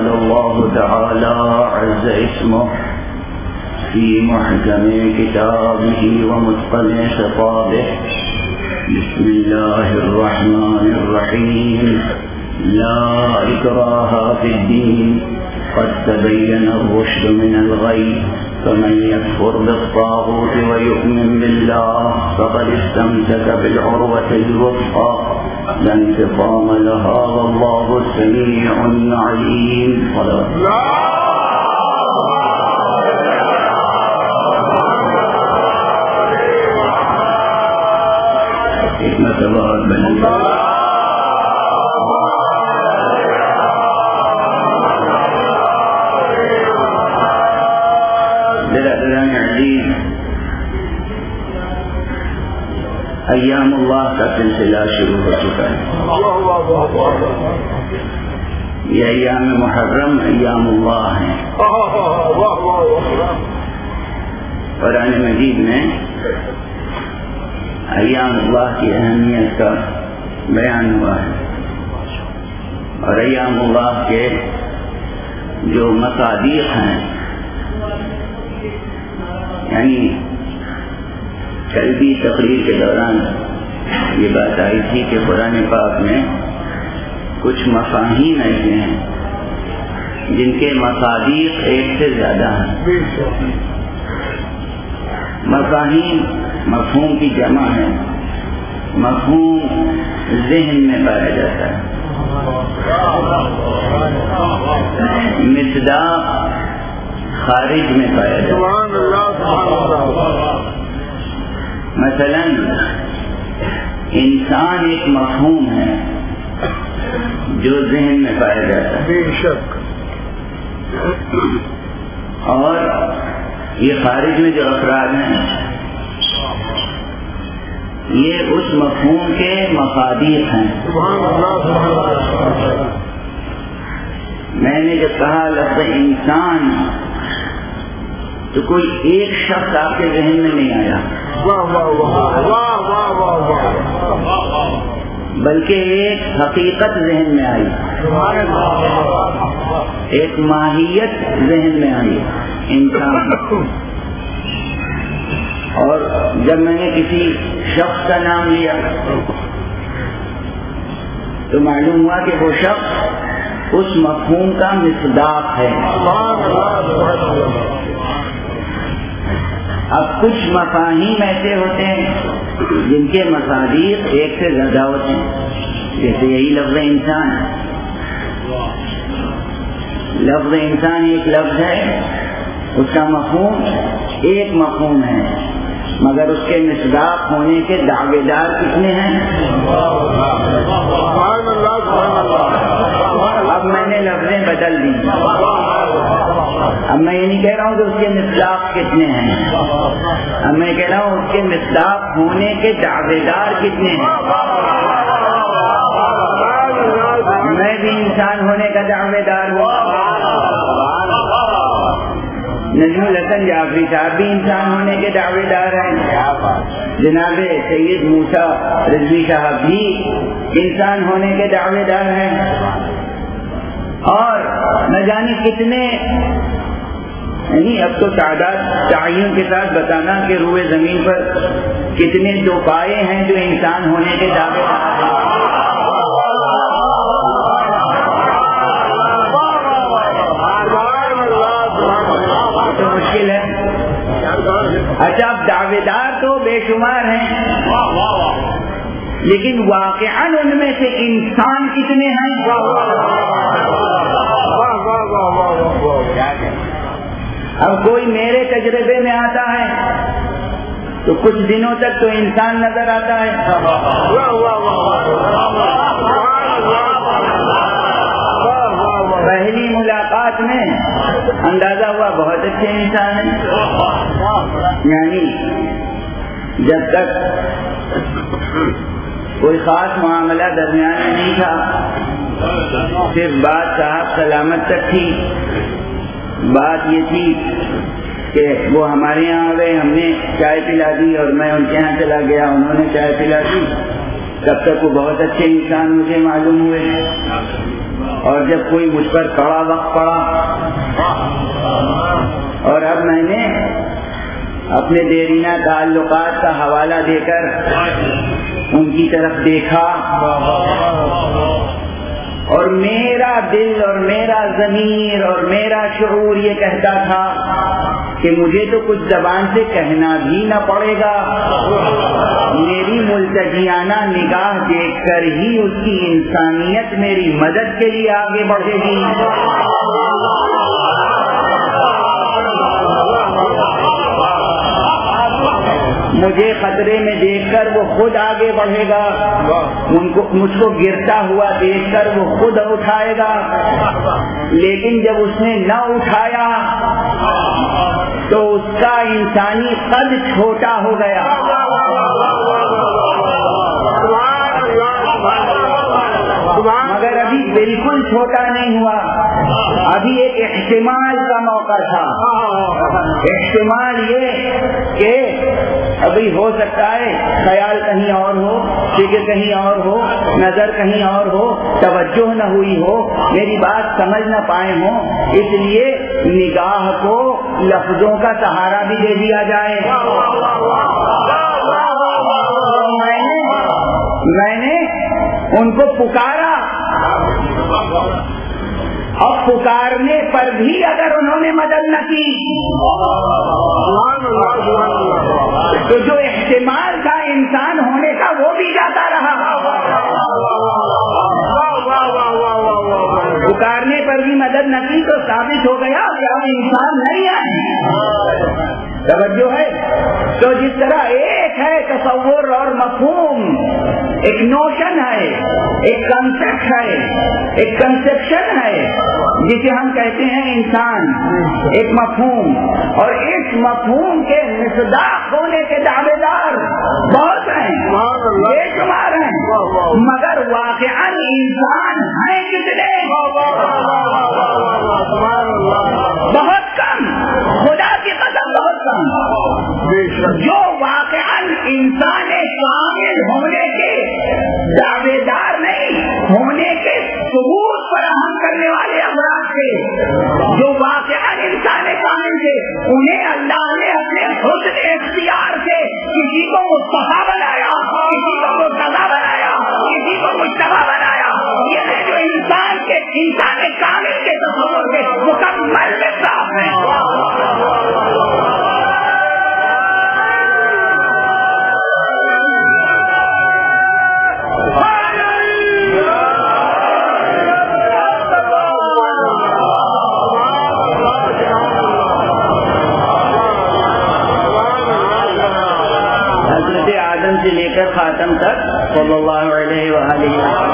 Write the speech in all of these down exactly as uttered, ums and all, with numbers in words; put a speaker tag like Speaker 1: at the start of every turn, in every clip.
Speaker 1: قال الله تعالى عز اسمه في محكم كتابه ومتقن خطابه بسم الله الرحمن الرحيم لا إكراه في الدين قد تبين الرشد من الغي فمن يكفر بالطاغوت ويؤمن بالله فقد استمسك بالعروة الوثقى لا انفصام لها والله السميع العليم. حكمة الله بن ایام اللہ کا سلسلہ شروع ہو چکا ہے. یہ ایام محرم ایام اللہ ہیں. قرآن مجید میں ایام اللہ کی اہمیت کا بیان ہوا ہے اور ایام اللہ کے جو مصادیق ہیں، یعنی کل بھی تقریر کے دوران یہ بات آئی تھی کہ قرآن پاک میں کچھ مفاہیم ایسے ہیں جن کے مصادیق ایک سے زیادہ ہیں. مفاہیم مفہوم کی جمع ہے. مفہوم ذہن میں پایا جاتا ہے. مصداق خارج میں پایا جاتا ہے. مثلا انسان ایک مفہوم ہے جو ذہن میں پایا جاتا ہے، بے شک، اور یہ خارج میں جو افراد ہیں یہ اس مفہوم کے مفادیق ہیں. میں نے جب کہا لفظ انسان تو کوئی ایک شخص آپ کے ذہن میں نہیں آیا، بلکہ ایک حقیقت ذہن میں آئی، ایک ماہیت ذہن میں آئی انسان. اور جب میں نے کسی شخص کا نام لیا تو معلوم ہوا کہ وہ شخص اس مفہوم کا مصداق ہے. اب کچھ مفاہیم ایسے ہوتے ہیں جن کے مصادیق ایک سے زیادہ ہوتے ہیں، جیسے یہی لفظ انسان. لفظ انسان ایک لفظ ہے، اس کا مفہوم ایک مفہوم ہے، مگر اس کے مصداق ہونے کے دعوے دار کتنے ہیں؟ اب میں نے لفظیں بدل دی. اب میں یہ نہیں کہہ رہا ہوں کہ اس کے مصداق کتنے ہیں، اب میں کہہ رہا ہوں اس کے مصداق ہونے کے دعوے دار کتنے ہیں. میں بھی انسان ہونے کا دعوے دار ہوں، نجم الحسن جعفری صاحب بھی انسان ہونے کے دعوے دار ہیں، جناب سید موسیٰ رضوی صاحب بھی انسان ہونے کے دعوے دار ہیں، اور نہ جانے کتنے، یعنی اب تو تعداد تعین کے ساتھ بتانا کہ روئے زمین پر کتنے دو پائے ہیں جو انسان ہونے کے دعوے دار ہیں. تو مشکل ہے. اچھا اب دعوے دار تو بے شمار ہیں، لیکن واقعاً ان میں سے انسان کتنے ہیں؟ اب کوئی میرے تجربے میں آتا ہے تو کچھ دنوں تک تو انسان نظر آتا ہے، پہلی ملاقات میں اندازہ ہوا بہت اچھے انسان ہیں، یعنی جب تک کوئی خاص معاملہ درمیان میں نہیں تھا، صرف بات صاحب سلامت تک تھی. بات یہ تھی کہ وہ ہمارے یہاں آ گئے، ہم نے چائے پلا دی اور میں ان کے یہاں چلا گیا، انہوں نے چائے پلا دی. تب تک وہ بہت اچھے انسان مجھے معلوم ہوئے. اور جب کوئی مجھ پر کڑا وقت پڑا اور اب میں نے اپنے دیرینہ تعلقات کا حوالہ دے کر ان کی طرف دیکھا اور میرا دل اور میرا ضمیر اور میرا شعور یہ کہتا تھا کہ مجھے تو کچھ زبان سے کہنا بھی نہ پڑے گا، میری ملتجیانہ نگاہ دیکھ کر ہی اس کی انسانیت میری مدد کے لیے آگے بڑھے گی۔ مجھے خطرے میں دیکھ کر وہ خود آگے بڑھے گا، ان کو مجھ کو گرتا ہوا دیکھ کر وہ خود اٹھائے گا، لیکن جب اس نے نہ اٹھایا تو اس کا انسانی قد چھوٹا ہو گیا۔ مگر ابھی بالکل چھوٹا نہیں ہوا، ابھی ایک احتمال کا موقع تھا۔ احتمال یہ کہ ابھی ہو سکتا ہے خیال کہیں اور ہو، فکر کہیں اور ہو، نظر کہیں اور ہو، توجہ نہ ہوئی ہو، میری بات سمجھ نہ پائے ہوں، اس لیے نگاہ کو لفظوں کا سہارا بھی دے دیا جائے۔ میں نے ان کو پکارا، اب پکارنے پر بھی اگر انہوں نے مدد نہ کی تو جو احتمال تھا انسان ہونے کا وہ بھی جاتا رہا۔ پکارنے پر بھی مدد نہ کی تو ثابت ہو گیا کہ اب انسان نہیں ہے۔ توجہ ہے؟ تو جس طرح ایک ہے تصور اور مفہوم، ایک نوشن ہے، ایک کنسپٹ ہے، ایک کنسپشن ہے جسے ہم کہتے ہیں انسان، ایک مفہوم، اور اس مفہوم کے مصداق ہونے کے دعوے دار بہت ہیں، بے شمار ہیں، مگر واقعاً انسان ہیں کتنے؟ بہت کم، خدا کی قسم بہت کم۔ جو واقعاً انسان کامل ہونے کے دعوے دار نہیں، ہونے کے ثبوت فراہم کرنے والے افراد تھے، جو واقعاً انسان کامل تھے، انہیں اللہ نے اپنے حسن اختیار سے کسی کو مصطفیٰ بنایا، کسی کو مرتضیٰ بنایا، کسی کو مجتبیٰ بنایا۔ یہ ہے جو انسان کے انسان کامل کے تصور کے مکمل مصداق ہیں۔ حضرت آدم سے لے کر خاتم تک صلی اللہ علیہ وآلہ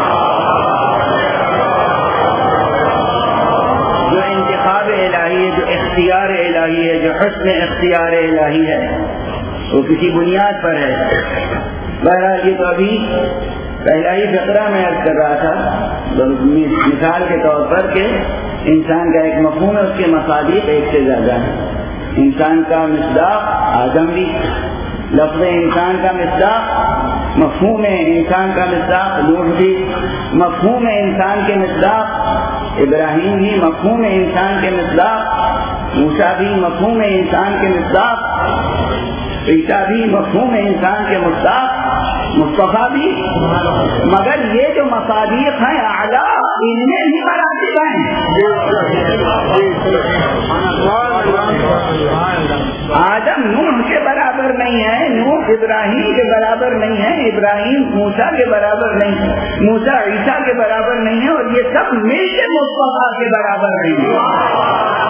Speaker 1: جو انتخاب الہی ہے، جو اختیار الہی ہے، جو حسن اختیار الہی ہے، وہ کسی بنیاد پر ہے۔ بہرحال یہ تو ابھی پہلا ہی فقرہ میں عرض کر رہا تھا مثال کے طور پر کہ انسان کا ایک مفہوم ہے، اس کے مصادیق ایک سے زیادہ ہیں۔ انسان کا مصداق آدم بھی، لفظ انسان کا مصداق، مفہوم انسان کا مصداق نوح بھی، مفہوم انسان کے مصداق ابراہیم بھی، مفہوم انسان کے مصداق موسیٰ بھی، مفہوم انسان کے مصداق عیسیٰ بھی، مفہوم انسان کے مصداق مصطفیٰ بھی۔ مگر یہ جو مصادیق ہیں اعلیٰ، ان میں ہی مراتب ہیں۔ آدم نوح کے برابر نہیں ہے، نوح ابراہیم کے برابر نہیں ہے، ابراہیم موسیٰ کے برابر نہیں ہے، موسیٰ عیسیٰ کے برابر نہیں ہے، اور یہ سب مل کے مصطفیٰ کے برابر نہیں ہے۔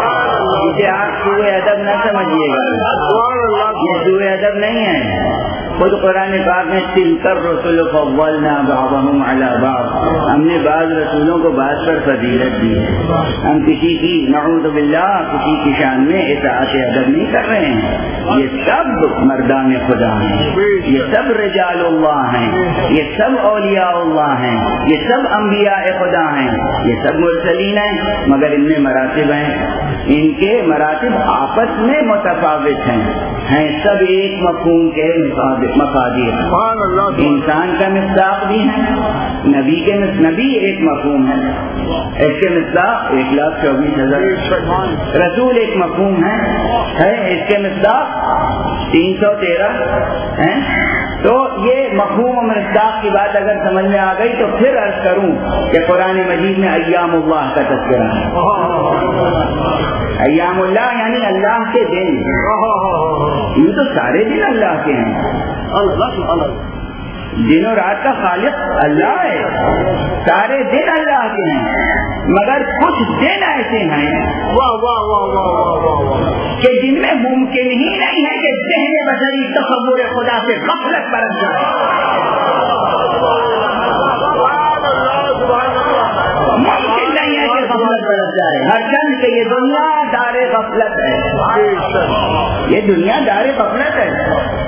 Speaker 1: آپ سوء ادب نہ سمجھیے گا، یہ سوء ادب نہیں ہے، خود قرآن پاک میں تلک الرسل فضلنا بعضهم على بعض، ہم نے بعض رسولوں کو بعض پر فضیلت دی ہے. ہم کسی کی نعوذ باللہ کسی کی شان میں اطاعت ادب نہیں کر رہے ہیں. یہ سب مردان خدا ہیں، یہ سب رجال اللہ ہیں، یہ سب اولیاء اللہ ہیں، یہ سب انبیاء خدا ہیں، یہ سب مرسلین ہیں، مگر ان میں مراتب ہیں. ان کے مراتب آپس میں متفاوت ہیں، ہیں سب ایک مفہوم کے مفادیر. انسان کا مصداق بھی ہے، نبی کے نبی ایک مفہوم ہے، اس کے مصداق ایک لاکھ چوبیس ہزار. رسول ایک مفہوم ہے، ہے اس کے مصداق تین سو تیرہ ہیں. تو یہ مفہوم و مصداق کی بات اگر سمجھ میں آ گئی تو پھر عرض کروں کہ قرآن مجید میں ایام اللہ کا تذکرہ ہے. ایام اللہ یعنی اللہ کے دن. یہ تو سارے دن اللہ کے ہیں، دن و رات کا خالق اللہ ہے، سارے دن اللہ کے ہیں، مگر کچھ دن ایسے ہیں کہ جن میں ممکن ہی نہیں ہے کہ ذہن بشری تصور خدا سے غفلت برت جائے. ممکن نہیں ہے کہ غفلت برت جائے. ہر چند کہ یہ دنیا دار غفلت ہے، یہ دنیا دار غفلت ہے.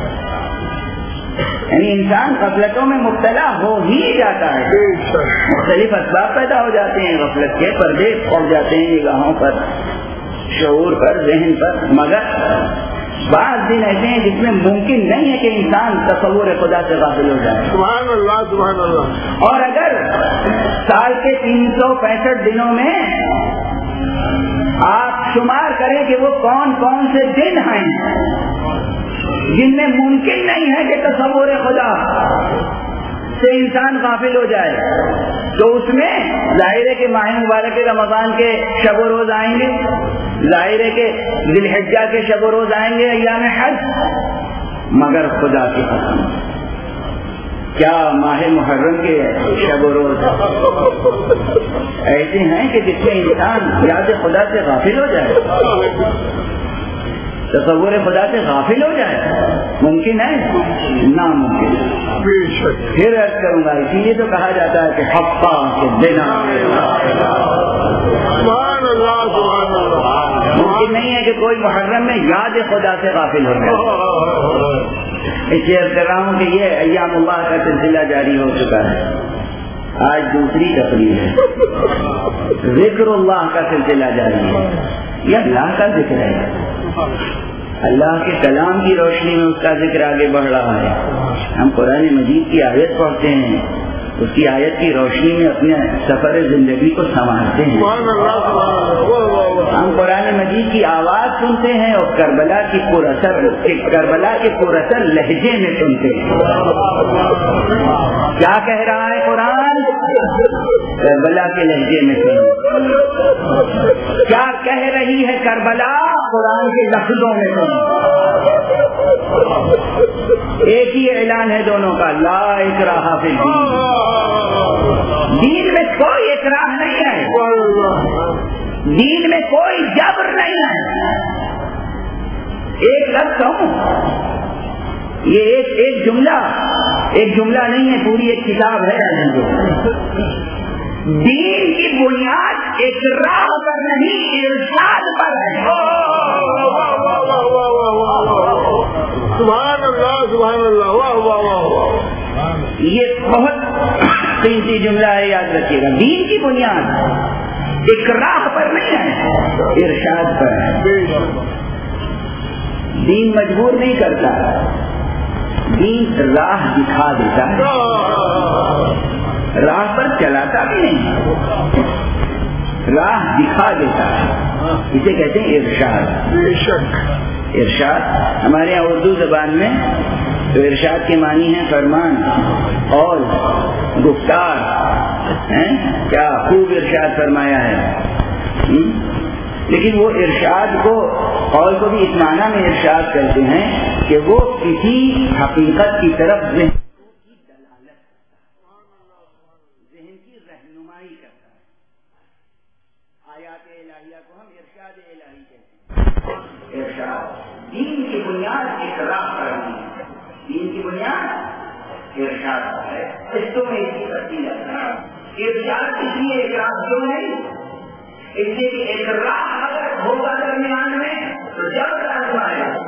Speaker 1: یعنی انسان غفلتوں میں مبتلا ہو ہی جاتا ہے. مختلف اسباب پیدا ہو جاتے ہیں، غفلت کے پردے پڑ جاتے ہیں نگاہوں پر، شعور پر، ذہن پر. مگر بعض دن ایسے ہیں جس میں ممکن نہیں ہے کہ انسان تصور خدا سے غافل ہو جائے.
Speaker 2: سبحان اللہ سبحان اللہ.
Speaker 1: اور اگر سال کے تین سو پینسٹھ دنوں میں آپ شمار کریں کہ وہ کون کون سے دن ہیں جن میں ممکن نہیں ہے کہ تصور خدا سے انسان غافل ہو جائے، تو اس میں ظاہر ہے کہ ماہ مبارک رمضان کے شب و روز آئیں گے، ظاہر ہے کہ ذی الحجہ کے شب و روز آئیں گے، ایام حج. مگر خدا کی قسم کیا ماہ محرم کے شب و روز ایسے ہیں کہ جس میں انسان یاد خدا سے غافل ہو جائے، تصور خدا سے غافل ہو جائے. ممکن ہے؟ ناممکن. پھر عرض کروں گا، اسی لیے تو کہا جاتا ہے کہ ہفتہ کے بنا ممکن نہیں ہے کہ کوئی محرم میں یاد خدا سے غافل ہو جائے. اس لیے عرض کر رہا ہوں کہ یہ ایام اللہ کا سلسلہ جاری ہو چکا ہے. آج دوسری تقریر ہے، ذکر اللہ کا سلسلہ جاری ہے. یہ اللہ کا ذکر ہے، اللہ کے کلام کی روشنی میں اس کا ذکر آگے بڑھ رہا ہے. ہم قرآن مجید کی آیت پڑھتے ہیں، اس کی آیت کی روشنی میں اپنے سفر زندگی کو سنوارتے ہیں. ہم قرآن مجید کی آواز سنتے ہیں اور کربلا کی پراثر کربلا کے پراثر لہجے میں سنتے ہیں. کیا کہہ رہا ہے قرآن؟ کربلا کے لہجے میں سنیں. کیا کہہ رہی ہے کربلا؟ قرآن کے لفظوں میں سنیں. ایک ہی اعلان ہے دونوں کا، لا اکراہ فی الدین. دین میں کوئی اکراہ نہیں ہے، دین میں کوئی جبر نہیں ہے. ایک لفظ کہوں، یہ ایک ایک جملہ ایک جملہ نہیں ہے، پوری ایک کتاب ہے. دین کی بنیاد اکراہ پر نہیں، ارشاد پر ہے.
Speaker 2: سبحان اللہ سبحان اللہ. واہ واہ واہ.
Speaker 1: یہ بہت قیمتی جملہ ہے، یاد رکھیے گا. دین کی بنیاد اکراہ پر نہیں ہے، ارشاد پر ہے. دین مجبور نہیں کرتا، دین راہ دکھا دیتا ہے، راہ پر چلاتا بھی نہیں، راہ دکھا دیتا ہے. اسے کہتے ہیں ارشاد.
Speaker 2: بے شک
Speaker 1: ارشاد ہمارے یہاں اردو زبان میں تو ارشاد کے معنی ہے فرمان، قول، گفتار. کیا خوب ارشاد فرمایا ہے. لیکن وہ ارشاد کو قول کو بھی اس معنی میں ارشاد کرتے ہیں کہ وہ کسی حقیقت کی طرف ذہن کی دلالت، ذہن کی رہنمائی کرتا ہے. آیات الہیہ کو ہم ارشاد الہی کہتے ہیں. ارشاد دین کی بنیاد اقرار کرنی ہے. دین کی بنیاد ارشاد ہے. حصوں میں اس کی تفصیل ہے. ارشاد اس لیے اقرار کیوں نہیں؟ اس لیے کہ اقرار اگر ہوگا درمیان میں تو جب آئے گا.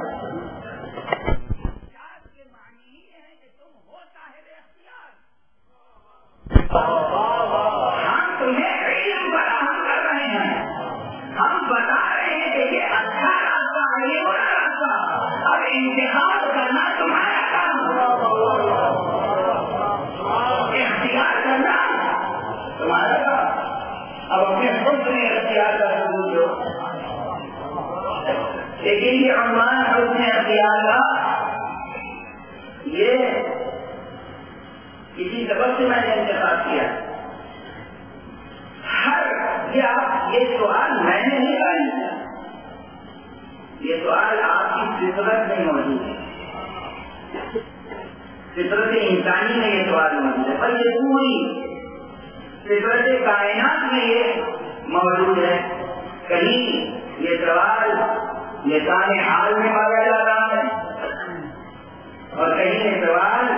Speaker 1: ہم تمہیں علم فراہم کر رہے ہیں, ہم بتا رہے ہیں کہ یہ اچھا راستہ ہے, یہ برا راستہ. اب انتخاب کرنا تمہارا کام, اختیار کرنا تمہارا کام. اب اپنے خود میں اختیار کا ثبوت دو. لیکن یہ عنوان حسن اختیار کا یہ کسی سبب سے میں نے انتخاب کیا. ہر یہ سوال میں نے نہیں لایا, یہ سوال آپ کی فطرت میں موجود ہے. فطرت انسانی میں یہ سوال موجود ہے, پر یہ پوری فطرت کائنات میں یہ موجود ہے. کہیں یہ سوال لسان حال میں پایا جا رہا ہے اور کہیں یہ سوال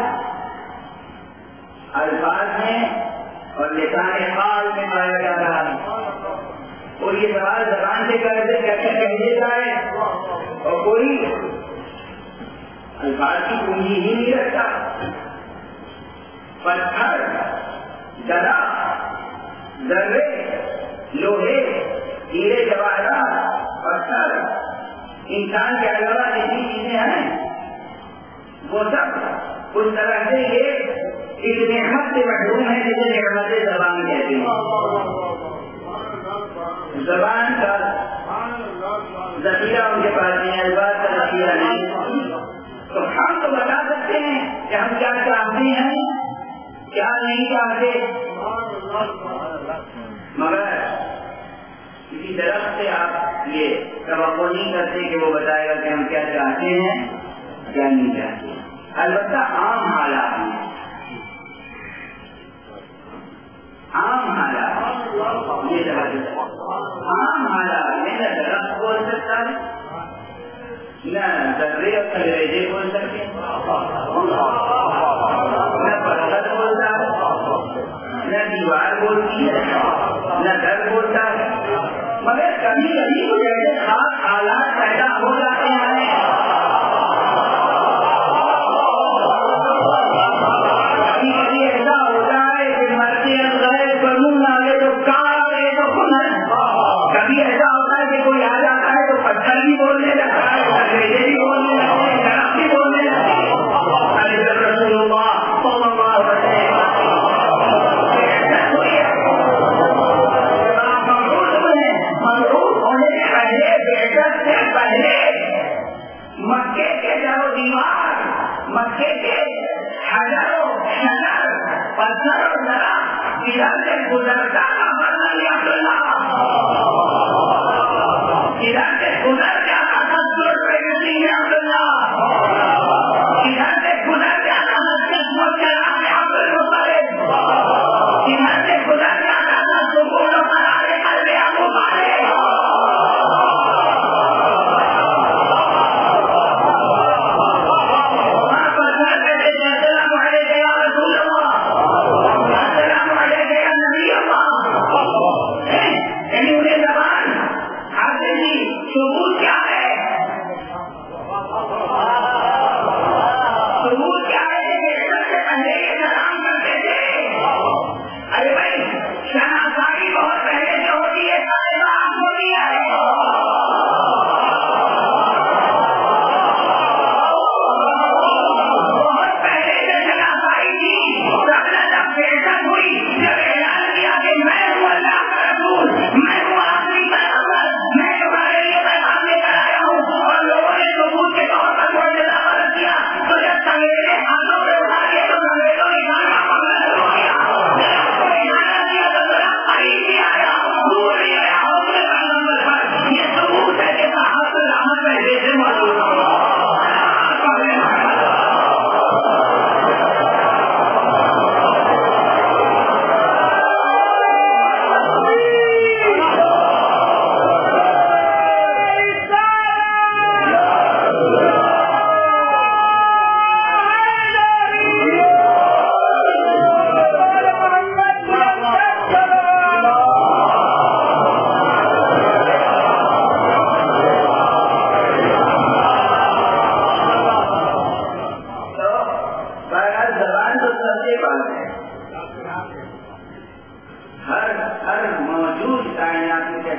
Speaker 1: الفاظ میں اور لسان حال میں پایا جا رہا ہے. اور یہ سوال زبان سے کر دے کیسے کہہ دیتا ہے اور کوئی الفاظ کی پونجی ہی نہیں رکھتا. پتھر, گدا, ذرے, لوہے, ہیرے جواہرات, پتھر, انسان کے علاوہ جتنی چیزیں ہیں وہ سب اس طرح سے یہ ایک نعمت سے محروم ہے جسے نعمت زبان کہتے ہیں. زبان کا ذخیرہ ان کے پاس نہیں, الفاظ کا ذخیرہ نہیں. تو ہم تو بتا سکتے ہیں کہ ہم کیا چاہتے ہیں کیا نہیں چاہتے, مگر کسی درخت سے آپ یہ توقع نہیں کرتے کہ وہ بتائے گا کہ ہم کیا چاہتے ہیں کیا نہیں چاہتے. البتہ عام حالات میں عام حالات یہ عام حالات میں نہ درخت بول سکتا ہے, نہ ذرے اور انگریزی بول سکتے, نہ پتھر بولتا ہے, نہ دیوار بولتی ہے, نہ در بولتا ہے. مگر کبھی کبھی کچھ ایسے خاص حالات پیدا ہو جاتے ہیں. کبھی کبھی ایسا ہوتا ہے کہ مرتے غیر قانون آ گئے تو کار آ گئے تو خنر. کبھی ایسا ہوتا ہے کہ کوئی آ جاتا ہے تو پتھر بھی بولنے لگتا ہے, انگریزی بھی بولنے لگتے ہیں, درخت بھی بولنے لگتے ہیں. رسول اللہ صلی اللہ علیہ وسلم پہلے مکے کے در و دیوار, مکے کے حجر و شجر, پتھر و درخت ادھر سے گزرتا عبداللہ ادھر سے گزر جاتا عبداللہ ادھر سے گزر جاتا عبدالمطلب ادھر سے گزر جاتا سکون و قرار قلب ابو طالب. انہیں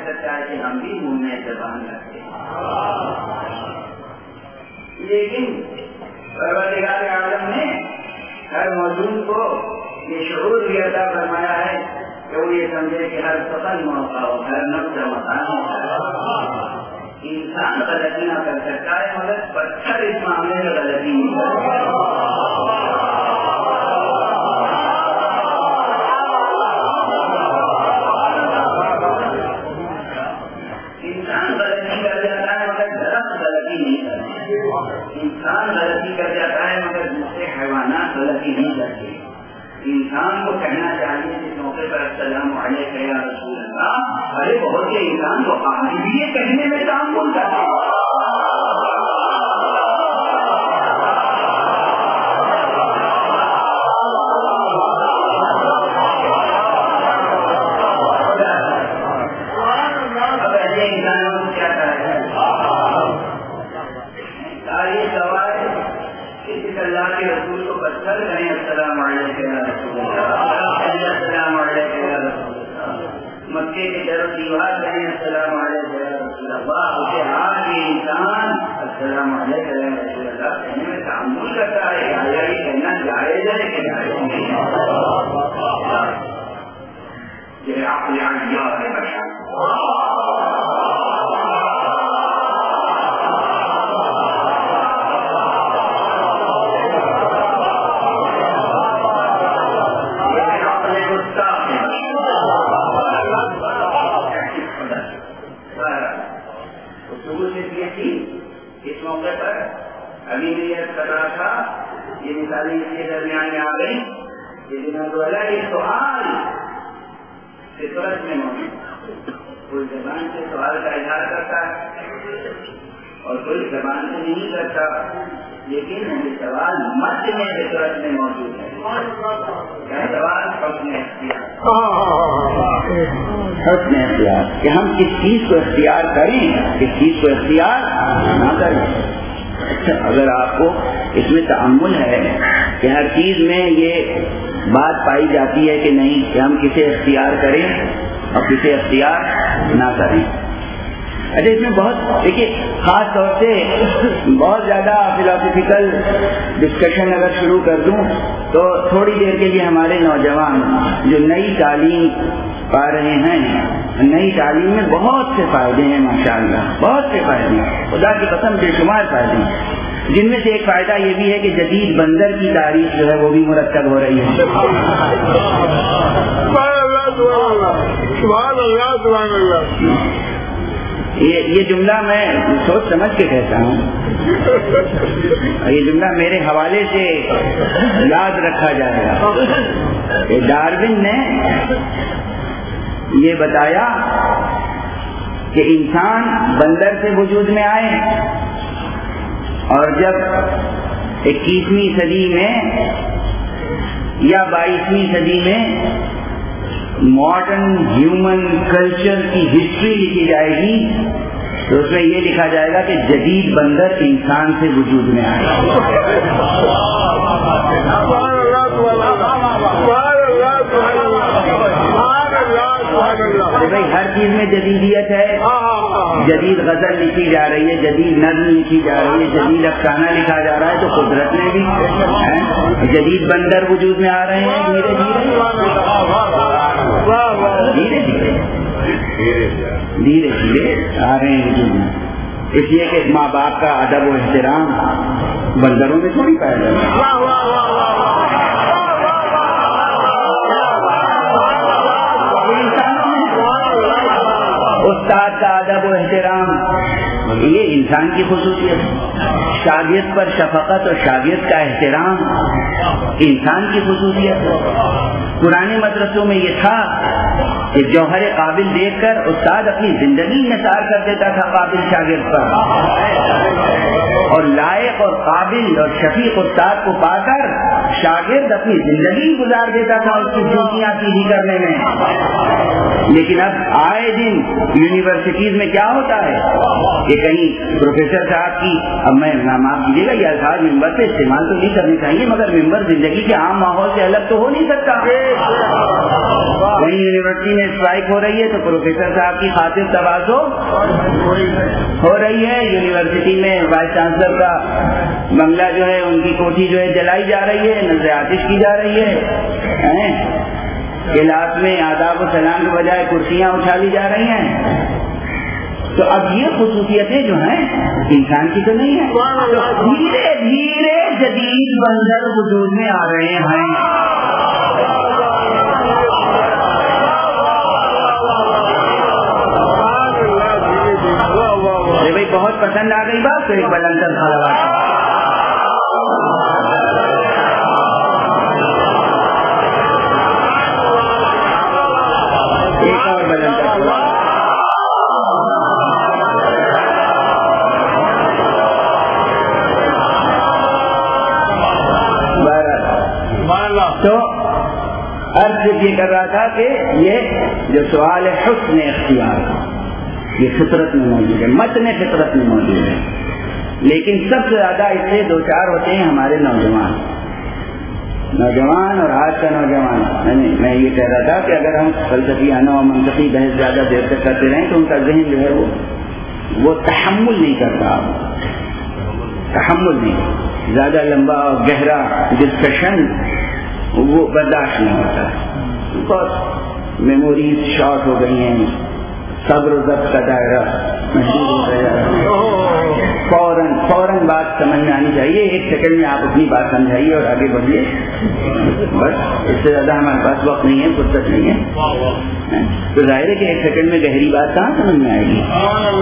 Speaker 1: سکتا ہے کہ ہم بھی منہ میں زبان رکھتے ہیں، لیکن پروردگار عالم نے ہر موجود کو یہ شعور بھی عطا فرمایا ہے کہ وہ یہ سمجھے کہ ہر فصل موقع ہو، ہر نفس مکان ہو۔ انسان غلطیاں کر سکتا ہے مگر پتھر اس معاملے میں غلطی نہیں کر سکتا۔ انسان غلطی کر جاتا ہے مگر درخت غلطی نہیں کرتے، انسان غلطی کر جاتا ہے مگر دوسرے حیوانات غلطی نہیں کرتے۔ انسان کو کہنا چاہیے اس موقع پر السلام علیکم یا رسول اللہ، ارے بہت سے انسان کو آج بھی یہ کہنے میں تعامل کرتے ہیں۔ اب ایسے انسانوں کو کیا کرے؟ ساری سوال کسی اللہ کے رسول کو پتھر کریں السلام علیکم یا رسول اللہ، السلام علیکم یا رسول اللہ، مکے کے در و دیوار کریں السلام علیکم یا رسول اللہ، اسے آج یہ انسان السلام علیکم یا رسول اللہ کہنے میں تعامل کرتا ہے، آیا یہ کہنا جائز ہے کہ جائز نہیں؟ یہ عقل عیار ہے بشر۔ اس موقع پر ابھی میں یہ کر رہا تھا، یہ مثالیں اس کے درمیان میں آ گئی کہ جنہوں والا یہ سوال فطرت میں موجود، کوئی زبان سے سوال کا اظہار کرتا ہے اور کوئی زبان سے نہیں کرتا، لیکن یہ سوال مت میں فطرت میں موجود ہے۔ یہ سوال حسن اختیار، حسن اختیار کہ ہم کس چیز کو اختیار کریں، کس چیز کو اختیار نہ کریں۔ اچھا، اگر آپ کو اس میں تأمل ہے کہ ہر چیز میں یہ بات پائی جاتی ہے کہ نہیں کہ ہم کسے اختیار کریں اور کسے اختیار نہ کریں۔ اچھا، اس میں بہت دیکھیے خاص طور سے بہت زیادہ فلاسفیکل ڈسکشن اگر شروع کر دوں تو تھوڑی دیر کے لیے ہمارے نوجوان جو نئی تعلیم پا رہے ہیں، نئی تعلیم میں بہت سے فائدے ہیں ماشاءاللہ، بہت سے فائدے ہیں، خدا کی قسم بے شمار فائدے ہیں، جن میں سے ایک فائدہ یہ بھی ہے کہ جدید بندر کی تاریخ جو ہے وہ بھی مرتب ہو رہی ہے۔ یہ یہ جملہ میں سوچ سمجھ کے کہتا ہوں، یہ جملہ میرے حوالے سے یاد رکھا جائے گا۔ ڈارون نے یہ بتایا کہ انسان بندر سے وجود میں آئے اور جب اکیسویں صدی میں یا بائیسویں صدی میں ماڈرن ہیومن کلچر کی ہسٹری لکھی جائے گی تو اس میں یہ لکھا جائے گا کہ جدید بندر انسان سے وجود میں آئے۔ بھائی ہر چیز میں جدیدیت ہے، جدید غزل لکھی جا رہی ہے، جدید نظم لکھی جا رہی ہے، جدید افسانہ لکھا جا رہا ہے، تو قدرت میں بھی جدید بندر وجود میں آ رہے ہیں دھیرے دھیرے دھیرے دھیرے دھیرے آ رہے ہیں وجود میں، اس لیے کہ ماں باپ کا ادب و احترام بندروں میں تھوڑی پایا جاتا ہے۔ استاد کا ادب و احترام یہ انسان کی خصوصیت، شاگرد پر شفقت اور شاگرد کا احترام انسان کی خصوصیت۔ پرانے مدرسوں میں یہ تھا کہ جوہر قابل دیکھ کر استاد اپنی زندگی نثار کر دیتا تھا قابل شاگرد پر، اور لائق اور قابل اور شفیق استاد کو پا کر شاگرد اپنی زندگی گزار دیتا تھا اس کی ڈیوٹیاں سیدھی کرنے میں۔ لیکن اب آئے دن یونیورسٹیز میں کیا ہوتا ہے کہ کہیں پروفیسر صاحب کی، اب میں معاف کیجیے گا یہ الفاظ ممبر پہ استعمال تو نہیں کرنے چاہیے، مگر ممبر زندگی کے عام ماحول سے الگ تو ہو نہیں سکتا. کہیں یونیورسٹی میں اسٹرائک ہو رہی ہے تو پروفیسر صاحب کی خاطر تواضع ہو رہی ہے، یونیورسٹی میں وائس چانسلر کا بنگلہ جو ہے، ان کی کوٹھی جو ہے جلائی جا رہی ہے، نظر آتش کی جا رہی ہے، کلاس میں آداب و سلام کے بجائے کرسیاں اچھالی جا رہی ہیں. تو اب یہ خصوصیتیں جو ہیں انسان کی تو نہیں ہیں، دھیرے دھیرے جدید منظر وجود میں آ رہے ہیں. بھائی بہت پسند آ گئی بات تو ایک بلندر خلوات ایک اور بلندر تو عرض یہ کر رہا تھا کہ یہ جو سوال ہے حسن اختیار کا، یہ فطرت میں موجود ہے، متن فطرت میں موجود ہے، لیکن سب سے زیادہ اس سے دو چار ہوتے ہیں ہمارے نوجوان نوجوان اور آج کا نوجوان. میں یہ کہہ رہا تھا کہ اگر ہم فلسفیانہ اور منطقی بحث زیادہ دیر تک کرتے رہیں تو ان کا ذہن جو ہے وہ وہ تحمل نہیں کرتا، تحمل نہیں، زیادہ لمبا اور گہرا ڈسکشن وہ برداشت نہیں ہوتا. بہت میموریز شارٹ ہو گئی ہیں، صبر و ضبط کا دائرہ محدود ہو گیا، فوراً فوراً بات سمجھ میں آنی چاہیے، ایک سیکنڈ میں آپ اپنی بات سمجھائیے اور آگے بڑھیے، بس اس سے زیادہ ہمارے پاس وقت نہیں ہے، فرصت نہیں ہے. تو ظاہر ہے کہ ایک سیکنڈ میں گہری بات کہاں سمجھ میں آئے گی.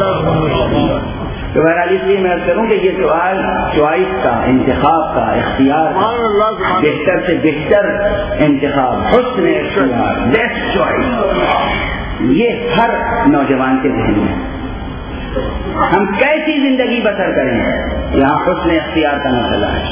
Speaker 1: تو بہرحال اس لیے میں عرض کروں کہ یہ سوال چوائس کا، انتخاب کا، اختیار کا، بہتر سے بہتر انتخاب، حسن اختیار، بیسٹ چوائس، یہ ہر نوجوان کے ذہن میں. ہم کیسی زندگی بسر کریں یہاں حسن اختیار کا مسئلہ ہے.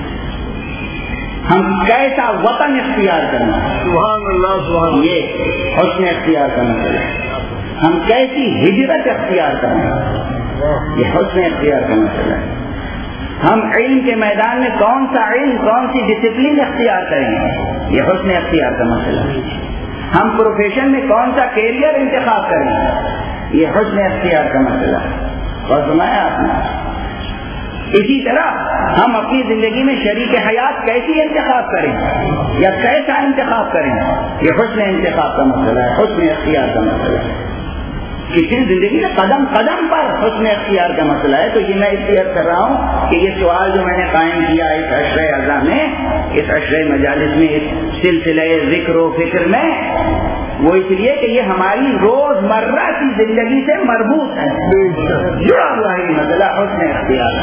Speaker 1: ہم کیسا وطن اختیار کرنا ہے یہ حسن اختیار کا مسئلہ ہے. ہم کیسی ہجرت اختیار کرنا یہ حسن اختیار کا مسئلہ ہے. ہم علم کے میدان میں کون سا علم، کون سی ڈسپلن اختیار کریں یہ حسن اختیار کا مسئلہ ہے. ہم پروفیشن میں کون سا کیریئر انتخاب کریں یہ حسن اختیار کا مسئلہ ہے. اور سنایا آپ نے. اسی طرح ہم اپنی زندگی میں شریک حیات کیسی انتخاب کریں یا کیسا انتخاب کریں یہ حسن انتخاب کا مسئلہ ہے، حسن اختیار کا مسئلہ ہے. کسی زندگی میں قدم قدم پر حسن اختیار کا مسئلہ ہے. تو یہ میں اس لیے عرض کر رہا ہوں کہ یہ سوال جو میں نے قائم کیا اس عشرۂ اعضاء میں، اس عشرۂ مجالس میں، اس سلسلہ ذکر و فکر میں، وہ اس لیے کہ یہ ہماری روزمرہ کی زندگی سے مربوط ہے، جڑا ہوا ہے یہ مسئلہ حسن اختیار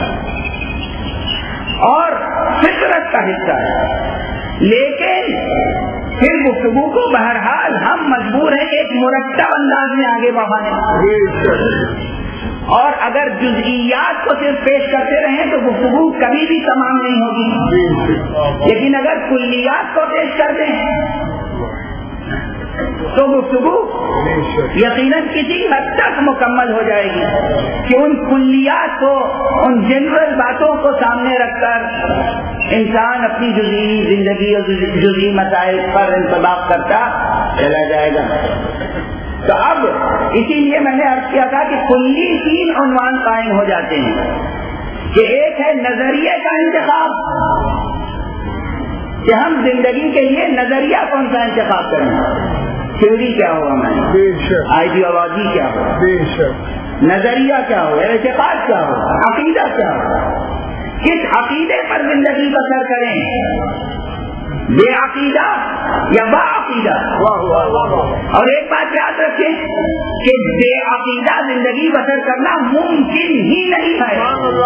Speaker 1: اور فطرت کا حصہ ہے. لیکن پھر گفتگو کو بہرحال ہم مجبور ہیں ایک مرتب انداز میں آگے بڑھانے، اور اگر جزئیات کو صرف پیش کرتے رہیں تو گفتگو کبھی بھی تمام نہیں ہوگی. لیکن اگر کلیات کو پیش کرتے ہیں تو گفتگو یقیناً کسی حد تک مکمل ہو جائے گی کہ ان کلیات کو، ان جنرل باتوں کو سامنے رکھ کر انسان اپنی جزئی زندگی اور جزئی مسائل پر انطباق کرتا چلا جائے گا. تو اب اسی لیے میں نے عرض کیا تھا کہ کلی تین عنوان قائم ہو جاتے ہیں کہ ایک ہے نظریے کا انتخاب، کہ ہم زندگی کے لیے نظریہ کون سا انتخاب کریں. تھیوری کیا ہوگا، میں آئیڈیالوجی کیا ہوگا، نظریہ کیا ہوگا، اعتقاد کیا ہوگا، عقیدہ کیا ہوگا، کس عقیدے پر زندگی بسر کریں، بے عقیدہ یا با عقیدہ. اور ایک بات یاد رکھیں کہ بے عقیدہ زندگی بسر کرنا ممکن ہی نہیں ہے.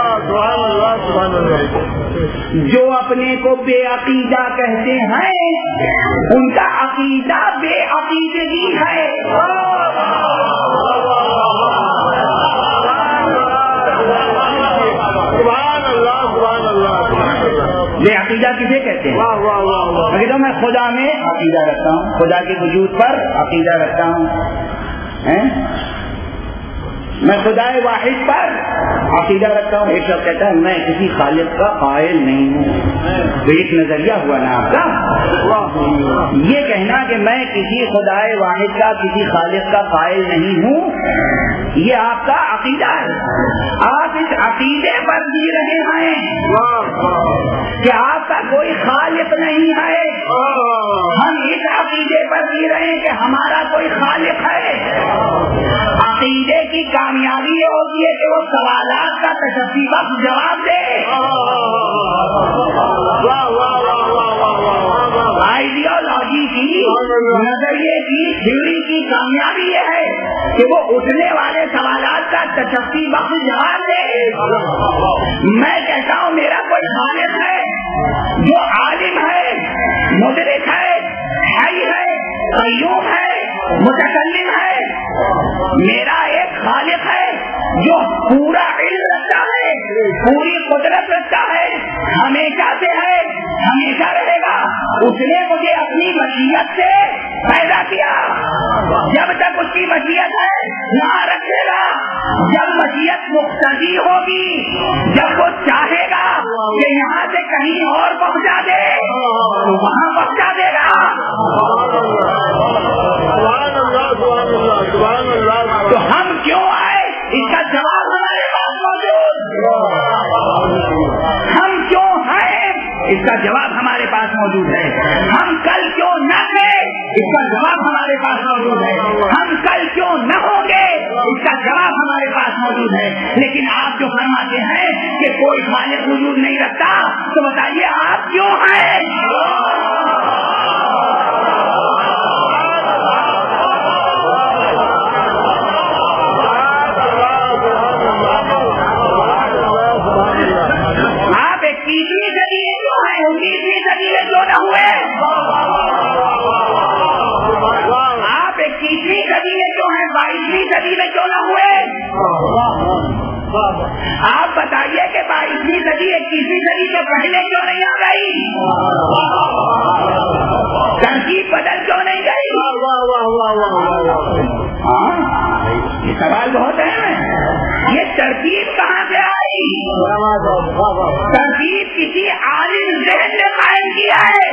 Speaker 1: جو اپنے کو بے عقیدہ کہتے ہیں ان کا عقیدہ بے عقیدگی ہے. بے عقیدہ کسے کہتے ہیں؟ میں کہتا ہوں میں خدا میں عقیدہ رکھتا ہوں، خدا کے وجود پر عقیدہ رکھتا ہوں، میں خدا واحد پر عقیدہ رکھتا ہوں۔ ایک شخص کہتا ہے میں کسی خالق کا قائل نہیں ہوں، تو ایک نظریہ ہوا نا آپ کا، یہ کہنا کہ میں کسی خدا واحد کا کسی خالق کا قائل نہیں ہوں، یہ آپ کا عقیدہ ہے۔ آپ اس عقیدے پر جی رہے ہیں کہ آپ کا کوئی خالق نہیں ہے، ہم اس عقیدے پر جی رہے ہیں کہ ہمارا کوئی خالق ہے۔ عقیدے کی کامیابی یہ ہوتی ہے کہ وہ سوالات کا تشفی وقت جواب دے۔ آئیڈیالوجی کی، نظریے کی، تھیوری کی کامیابی یہ ہے کہ وہ اٹھنے والے سوالات کا تشفی وقت جواب دے۔ میں کہتا ہوں میرا کوئی خالق ہے جو عالم ہے، مدرک ہے، حی ہے، قیوم ہے، متکلم ہے۔ میرا ایک خالق ہے جو پورا علم رکھتا ہے، پوری قدرت رکھتا ہے، ہمیشہ سے ہے، ہمیشہ رہے گا۔ اس نے مجھے اپنی مشیت سے پیدا کیا، جب تک اس کی مشیت ہے یہاں رکھے گا۔ جب مشیت مقتضی ہوگی، جب وہ چاہے گا کہ یہاں سے کہیں اور پہنچا دے تو وہاں پہنچا دے گا۔ تو ہم کیوں آئے اس کا جواب ہمارے پاس موجود، ہم کیوں ہیں اس کا جواب ہمارے پاس موجود ہے۔ ہم کل کیوں نہ تھے اس کا جواب ہمارے پاس موجود ہے۔ ہم کل کیوں نہ ہوں گے اس کا جواب ہمارے پاس موجود ہے۔ لیکن آپ جو فرماتے ہیں کہ کوئی خالق وجود نہیں رکھتا، تو بتائیے آپ کیوں ہیں؟ اکیسویں صدی میں جو ہے، انیسویں صدی میں جو نہ ہوئے، آپ اکیسویں صدی میں جو ہیں، بائیسویں صدی میں جو نہ ہوئے۔ آپ بتائیے کہ بائیسویں صدی اکیسویں صدی سے پہلے کیوں نہیں آ گئی؟ ترکیب بدل کیوں نہیں گئی؟ یہ سوال بہت اہم ہے، یہ ترکیب کہاں سے آئی؟ ترکیب کسی عالم ذہن نے قائم کیا ہے۔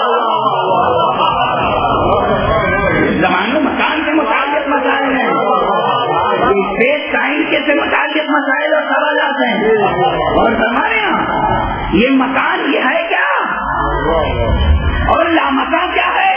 Speaker 1: زمان و مکان سے متعلق مسائل ہیں، اسپیس سائنس کے سے متعلق مسائل اور سوالات ہیں، اور ہمارے یہاں یہ مکان یہ ہے کیا اور لامکان کیا ہے،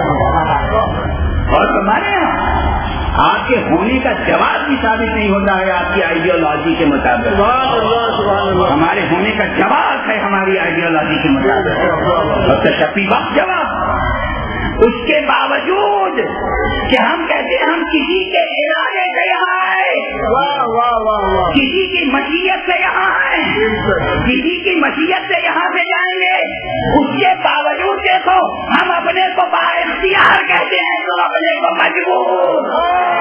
Speaker 1: اور ہمارے یہاں آپ کے ہونے کا جواب بھی ثابت نہیں ہوتا ہے آپ کی آئیڈیالوجی کے مطابق۔ ہمارے ہونے کا جواب ہے ہماری آئیڈیالوجی کے مطابق، اور تشفی وقت جواب۔ اس کے باوجود کہ ہم کہتے ہیں ہم کسی کے ارادے سے یہاں آئے، کسی کی مشیت سے یہاں آئے، کسی کی مشیت سے یہاں سے جائیں گے، اس کے باوجود دیکھو ہم اپنے کو با اختیار کہتے ہیں، تو اپنے کو مجبور۔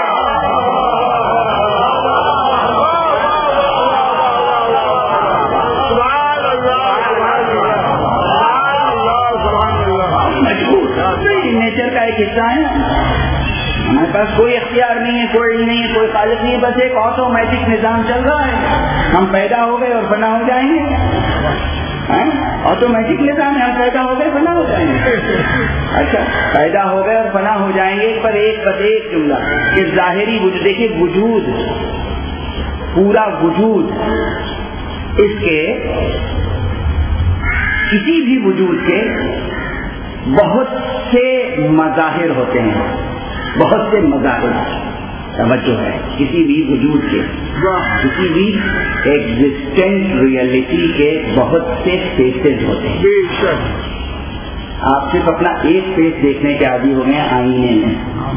Speaker 1: نیچر کا ایک حصہ ہے، ہمارے پاس کوئی اختیار نہیں ہے، کوئی نہیں ہے، کوئی خالق نہیں ہے، بس ایک آٹومیٹک نظام چل رہا ہے۔ ہم پیدا ہو گئے اور فنا ہو جائیں گے، آٹومیٹک نظام ہے، ہم پیدا ہو گئے فنا ہو جائیں گے۔ اچھا، پیدا ہو گئے اور فنا ہو جائیں گے، پر ایک بس ایک جملہ کہ ظاہری وجود، دیکھیے وجود، پورا وجود، اس کے کسی بھی وجود کے بہت سے مظاہر ہوتے ہیں، بہت سے مظاہر، توجہ ہے، کسی بھی وجود کے، کسی بھی ایگزسٹنٹ ریئلٹی کے بہت سے فیسز ہوتے ہیں۔ آپ صرف اپنا ایک فیس دیکھنے کے عادی ہو گئے آئینے میں،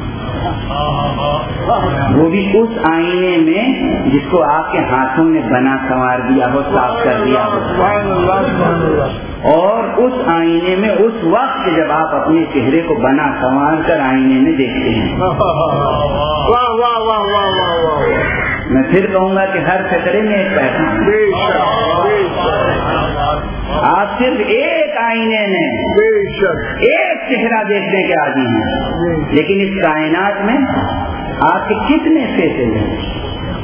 Speaker 1: وہ بھی اس آئینے میں جس کو آپ کے ہاتھوں نے بنا سنوار دیا ہو، صاف کر دیا ہو، اور اس آئینے میں اس وقت جب آپ اپنے چہرے کو بنا سنوار کر آئینے میں دیکھتے ہیں۔ میں پھر کہوں گا کہ ہر فطرے میں ایک پہچان، آپ صرف ایک ایک آئینے میں ایک چہرہ دیکھنے کے عادی ہیں، لیکن اس کائنات میں آپ کے کتنے فیصلے ہیں؟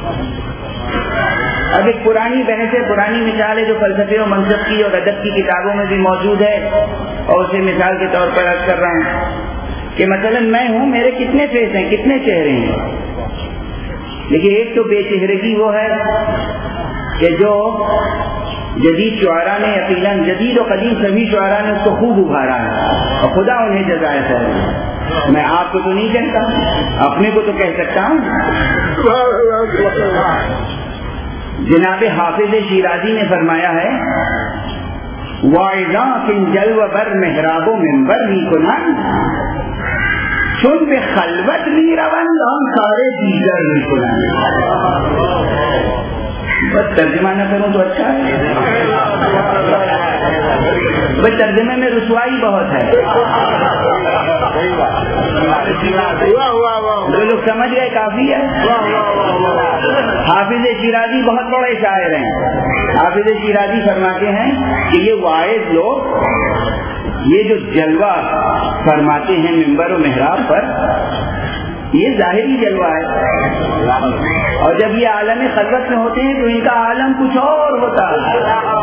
Speaker 1: اب ایک پرانی بحث ہے، پرانی مثال ہے جو فلسفے و منطق کی اور ادب کی کتابوں میں بھی موجود ہے، اور اسے مثال کے طور پر عرض کر رہا ہوں کہ مثلا میں ہوں، میرے کتنے فیس ہیں، کتنے چہرے ہیں؟ لیکن ایک تو بے چہرگی وہ ہے کہ جو جدید شعراء نے، یقیناً جدید و قدیم سبھی شعراء نے اس کو خوب ابھارا ہے، اور خدا انہیں جزائے خیر دے۔ میں آپ کو تو نہیں کہتا، اپنے کو تو کہہ سکتا ہوں۔ جناب حافظ شیرازی نے فرمایا ہے، وَإِذَا كِنْ جَلْوَ بَرْ مِحْرَابُ مِنْبَرْ مِکنن چون به خلوت میروند آن کار دیگر میکنند۔ بس ترجمہ نہ کروں تو اچھا ہے، بس ترجمے میں رسوائی بہت ہے، جو لوگ سمجھ گئے کافی ہے۔ حافظ شیرازی بہت بڑے شاعر ہیں۔ حافظ شیرازی فرماتے ہیں کہ یہ واعظ لوگ یہ جو جلوہ فرماتے ہیں منبر و محراب پر، یہ ظاہری جلوہ ہے، اور جب یہ عالم خلوت میں ہوتے ہیں تو ان کا عالم کچھ اور ہوتا ہے۔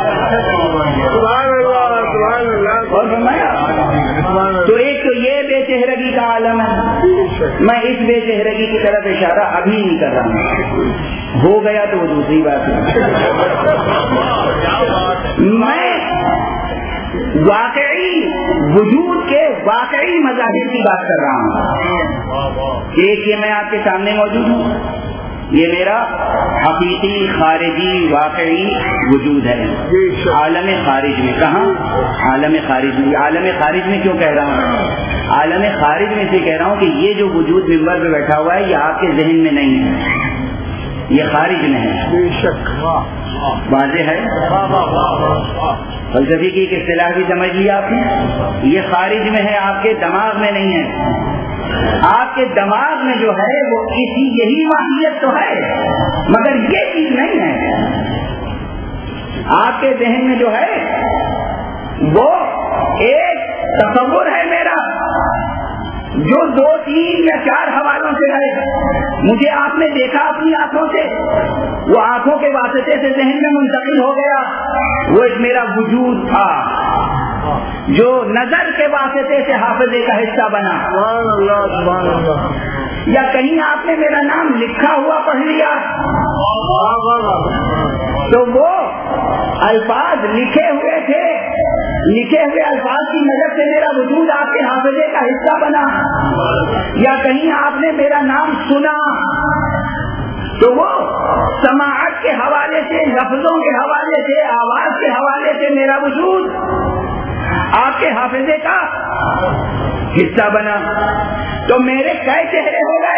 Speaker 1: اور فرمایا تو ایک تو یہ بے چہرگی کا عالم ہے، میں اس بے چہرگی کی طرف اشارہ ابھی نہیں کر رہا ہوں، ہو گیا تو وہ دوسری بات ہے۔ میں واقعی وجود کے واقعی مظاہر کی بات کر رہا ہوں۔ ایک یہ میں آپ کے سامنے موجود ہوں، یہ میرا حقیقی خارجی واقعی وجود ہے عالم خارج میں۔ کہاں؟ عالم خارج میں۔ عالم خارج میں کیوں کہہ رہا ہوں؟ عالم خارج میں سے کہہ رہا ہوں کہ یہ جو وجود منبر پہ بیٹھا ہوا ہے یہ آپ کے ذہن میں نہیں ہے، یہ خارج میں ہے۔ بے شک واضح ہے، فلسفی کی ایک اصطلاح بھی سمجھ لی آپ نے، یہ خارج میں ہے، آپ کے دماغ میں نہیں ہے۔ آپ کے دماغ میں جو ہے وہ اسی یہی ماہیت تو ہے، مگر یہ چیز نہیں ہے۔ آپ کے ذہن میں جو ہے وہ ایک تصور ہے میرا، جو دو تین یا چار حوالوں سے ہے۔ مجھے آپ نے دیکھا اپنی آنکھوں سے، وہ آنکھوں کے واسطے سے ذہن میں منتقل ہو گیا، وہ ایک میرا وجود تھا جو نظر کے واسطے سے حافظے کا حصہ بنا۔ یا کہیں آپ نے میرا نام لکھا ہوا پڑھ لیا تو وہ الفاظ لکھے ہوئے تھے، لکھے ہوئے الفاظ کی مدد سے میرا وجود آپ کے حافظے کا حصہ بنا۔ یا کہیں آپ نے میرا نام سنا تو وہ سماعت کے حوالے سے، لفظوں کے حوالے سے، آواز کے حوالے سے میرا وجود آپ کے حافظے کا حصہ بنا۔ تو میرے کئی چہرے ہو گئے،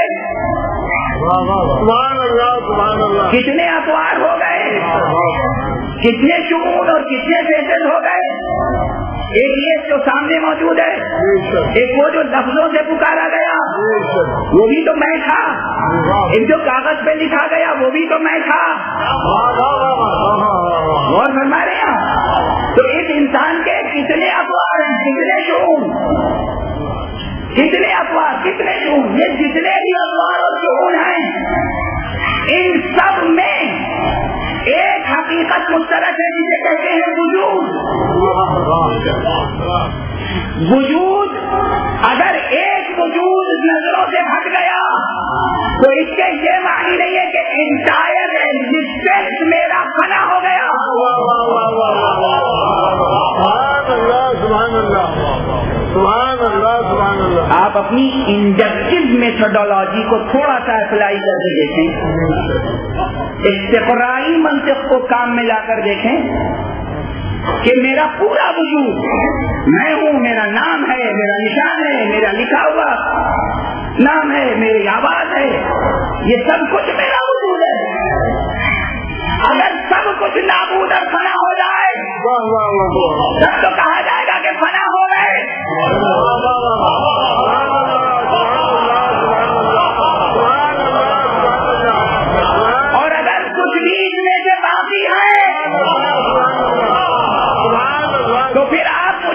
Speaker 1: کتنے اطوار ہو گئے، کتنے شمول اور کتنے فیصد ہو گئے۔ ایک یہ جو سامنے موجود ہے، ایک وہ جو لفظوں سے پکارا گیا وہ بھی تو میں تھا، ایک جو کاغذ پہ لکھا گیا وہ بھی تو میں تھا۔ اور فرما رہے ہیں تو ایک انسان کے کتنے اطوار ہیں، کتنے شعور، کتنے اطوار، کتنے شعور، یہ جتنے بھی اطوار اور شعور ہیں ان سب میں ایک حقیقت مشترک ہے جسے کہتے ہیں وجود۔ وجود اگر ایک وجود نظروں سے ہٹ گیا تو اس کے یہ معنی نہیں ہے کہ انٹائر ایگزسٹنس میرا فنا ہو گیا۔ آپ اپنی انڈکٹیو میتھڈولوجی کو تھوڑا سا اپلائی کر کے دیکھیں، استقرائی منطق کو کام میں لا کر دیکھیں کہ میرا پورا وجود، میں ہوں، میرا نام ہے، میرا نشان ہے، میرا لکھا ہوا نام ہے، میری آواز ہے، یہ سب کچھ میرا وجود ہے۔ اگر سب کچھ نابود اور فنا ہو جائے تب تو کہا جائے گا کہ فنا ہو گئے۔ اور اگر کچھ بیچ میں سے باقی ہے تو پھر آپ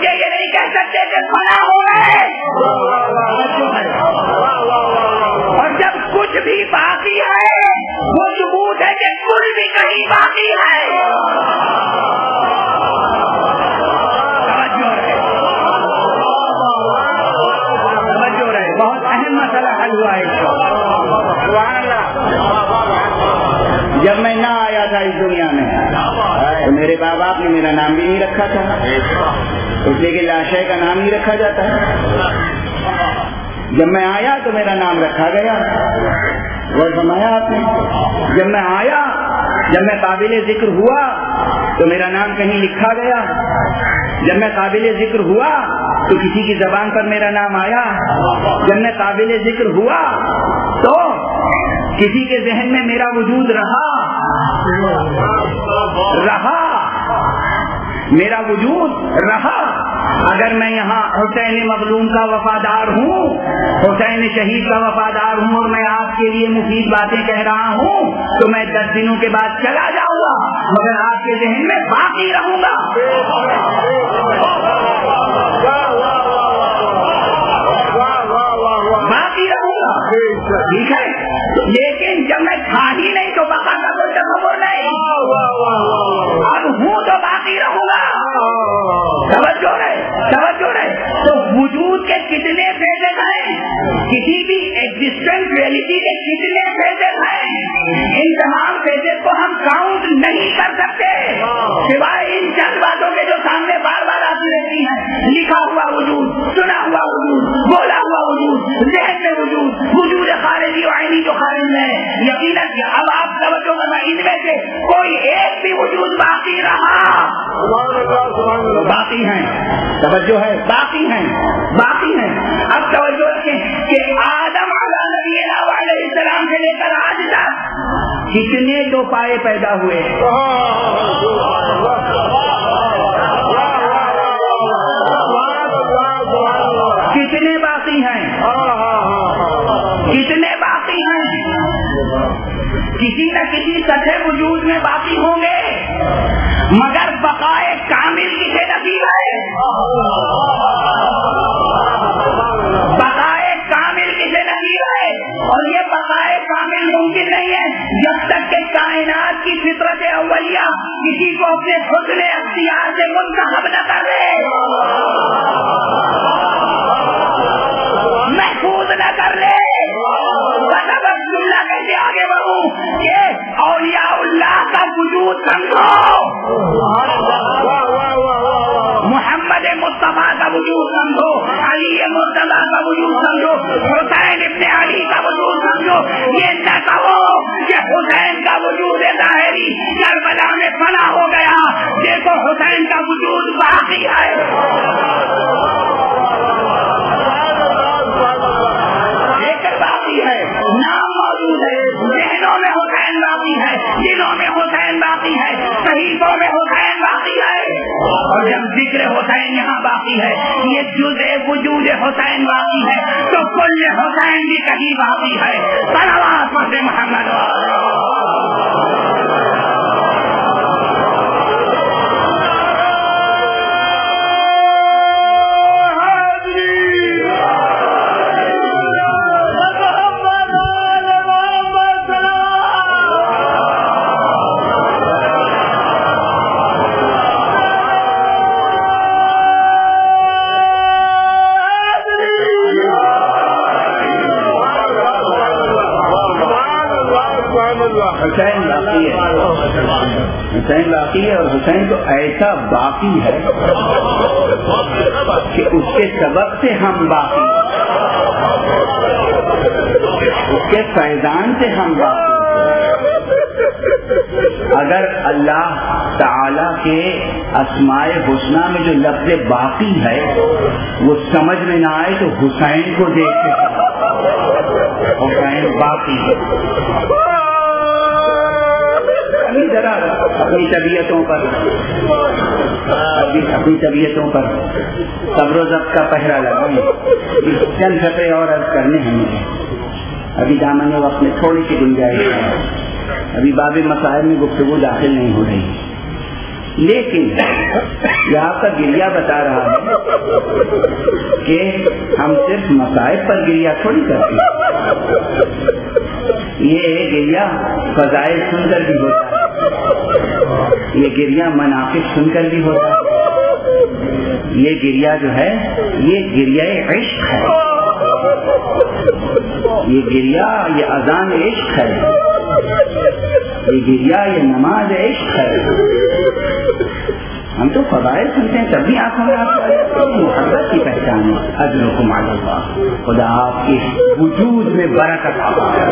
Speaker 1: باقی ہے. توجہ رہے توجہ رہے بہت اہم مسئلہ حل ہوا ہے. جب میں نہ آیا تھا اس دنیا میں تو میرے ماں باپ نے میرا نام بھی نہیں رکھا تھا، اس لیے کہ لاشے کا نام ہی رکھا جاتا ہے. جب میں آیا تو میرا نام رکھا گیا. وہ فرمایا آپ نے جب میں آیا، جب میں قابل ذکر ہوا تو میرا نام کہیں لکھا گیا. جب میں قابل ذکر ہوا تو کسی کی زبان پر میرا نام آیا. جب میں قابل ذکر ہوا تو کسی کے ذہن میں میرا وجود رہا رہا میرا وجود رہا. اگر میں یہاں حسین مظلوم کا وفادار ہوں، حسین شہید کا وفادار ہوں اور میں آپ کے لیے مفید باتیں کہہ رہا ہوں تو میں دس دنوں کے بعد چلا جاؤں گا، مگر آپ کے ذہن میں باقی رہوں گا. باقی رہوں گا، ٹھیک ہے. لیکن جب میں تھا ہی نہیں تو بقا کا کوئی تصور نہیں. اب ہوں تو باقی رہوں گا. توجہ رہے توجہ رہے تو وجود کے کتنے فیصلے ہیں، کسی بھی ایگزسٹنس ریئلٹی کے کتنے فیصلے ہیں، ان تمام فیصلے کو ہم کاؤنٹ نہیں کر سکتے سوائے ان چند باتوں کے جو سامنے بار بار آتی رہتی ہیں. لکھا ہوا وجود، سنا ہوا وجود، بولا ہوا وجود، ذہن میں وجود، وجود خارجی و عینی جو خارج ہے. یقیناً اب آپ توجہ کرنا، ان میں سے کوئی ایک بھی وجود باقی رہا باقی ہیں. توجہ ہے باقی ہیں باقی ہیں. اب توجہ رکھیں کہ آدم علیہ نبینا علیہ السلام سے لے کر آج تک کتنے دو پائے پیدا ہوئے، کتنے باقی ہیں کتنے باقی ہیں. کسی نہ کسی سطح وجود میں باقی ہوں گے، مگر بقائے کامل کسے نصیب ہے؟ بقائے کامل کسے نصیب ہے؟ اور یہ بقائے کامل ممکن نہیں ہے جب تک کہ کائنات کی فطرت اولیہ کسی کو اپنے حسن اختیار سے منتخب نہ کر دے، محفوظ نہ کر لے. اللہ کیسے آگے بڑھوں کہ اولیاء اللہ کا وجود سمجھو، محمد مصطفیٰ کا وجود سمجھو، علی مرتضیٰ کا وجود سمجھو، حسین ابن علی کا وجود سمجھو. یہ نہ کہو کہ حسین کا وجود ظاہری کربلا میں فنا ہو گیا. دیکھو حسین کا وجود باقی ہے، باقی ہے، نام موجود ہے، ذہنوں میں حسین باقی ہے، دلوں میں حسین باقی ہے، صحیفوں میں حسین باقی ہے. اور جب ذکر حسین یہاں باقی ہے، یہ جزء وجود حسین باقی ہے، تو کل حسین بھی کہیں باقی ہے. صلوات پر محمد حسین باقی ہے. حسین باقی ہے اور حسین تو ایسا باقی ہے کہ اس کے سبب سے ہم باقی، اس کے فیضان سے ہم باقی. اگر اللہ تعالی کے اسماء حسنہ میں جو لفظ باقی ہے وہ سمجھ میں نہ آئے تو حسین کو دیکھے، حسین باقی ذرا اپنی طبیعتوں پر اپنی طبیعتوں پر صبر و ضبط کا پہرا لگائیں. چند صفحے اور عرض کرنے ہمیں، ابھی دامن وقت میں تھوڑی سی گنجائش ہے، ابھی باب مسائل میں گفتگو داخل نہیں ہو رہی. لیکن یہ آپ کا گریہ بتا رہا ہے کہ ہم صرف مسائل پر گریہ تھوڑی کرتے ہیں. یہ گریہ فضائل سن کر بھی ہوتا ہے. یہ گریا منافق سن کر بھی ہوتا ہے. یہ گریا جو ہے یہ گریا عشق ہے. یہ گریا یہ اذان عشق ہے. یہ گریا یہ نماز عشق ہے. ہم تو فضائل سنتے ہیں تب بھی آنکھوں میں آپ محبت کی پہچان ہے. اجرکم علی اللہ, خدا آپ کے وجود میں برکت آتا ہے.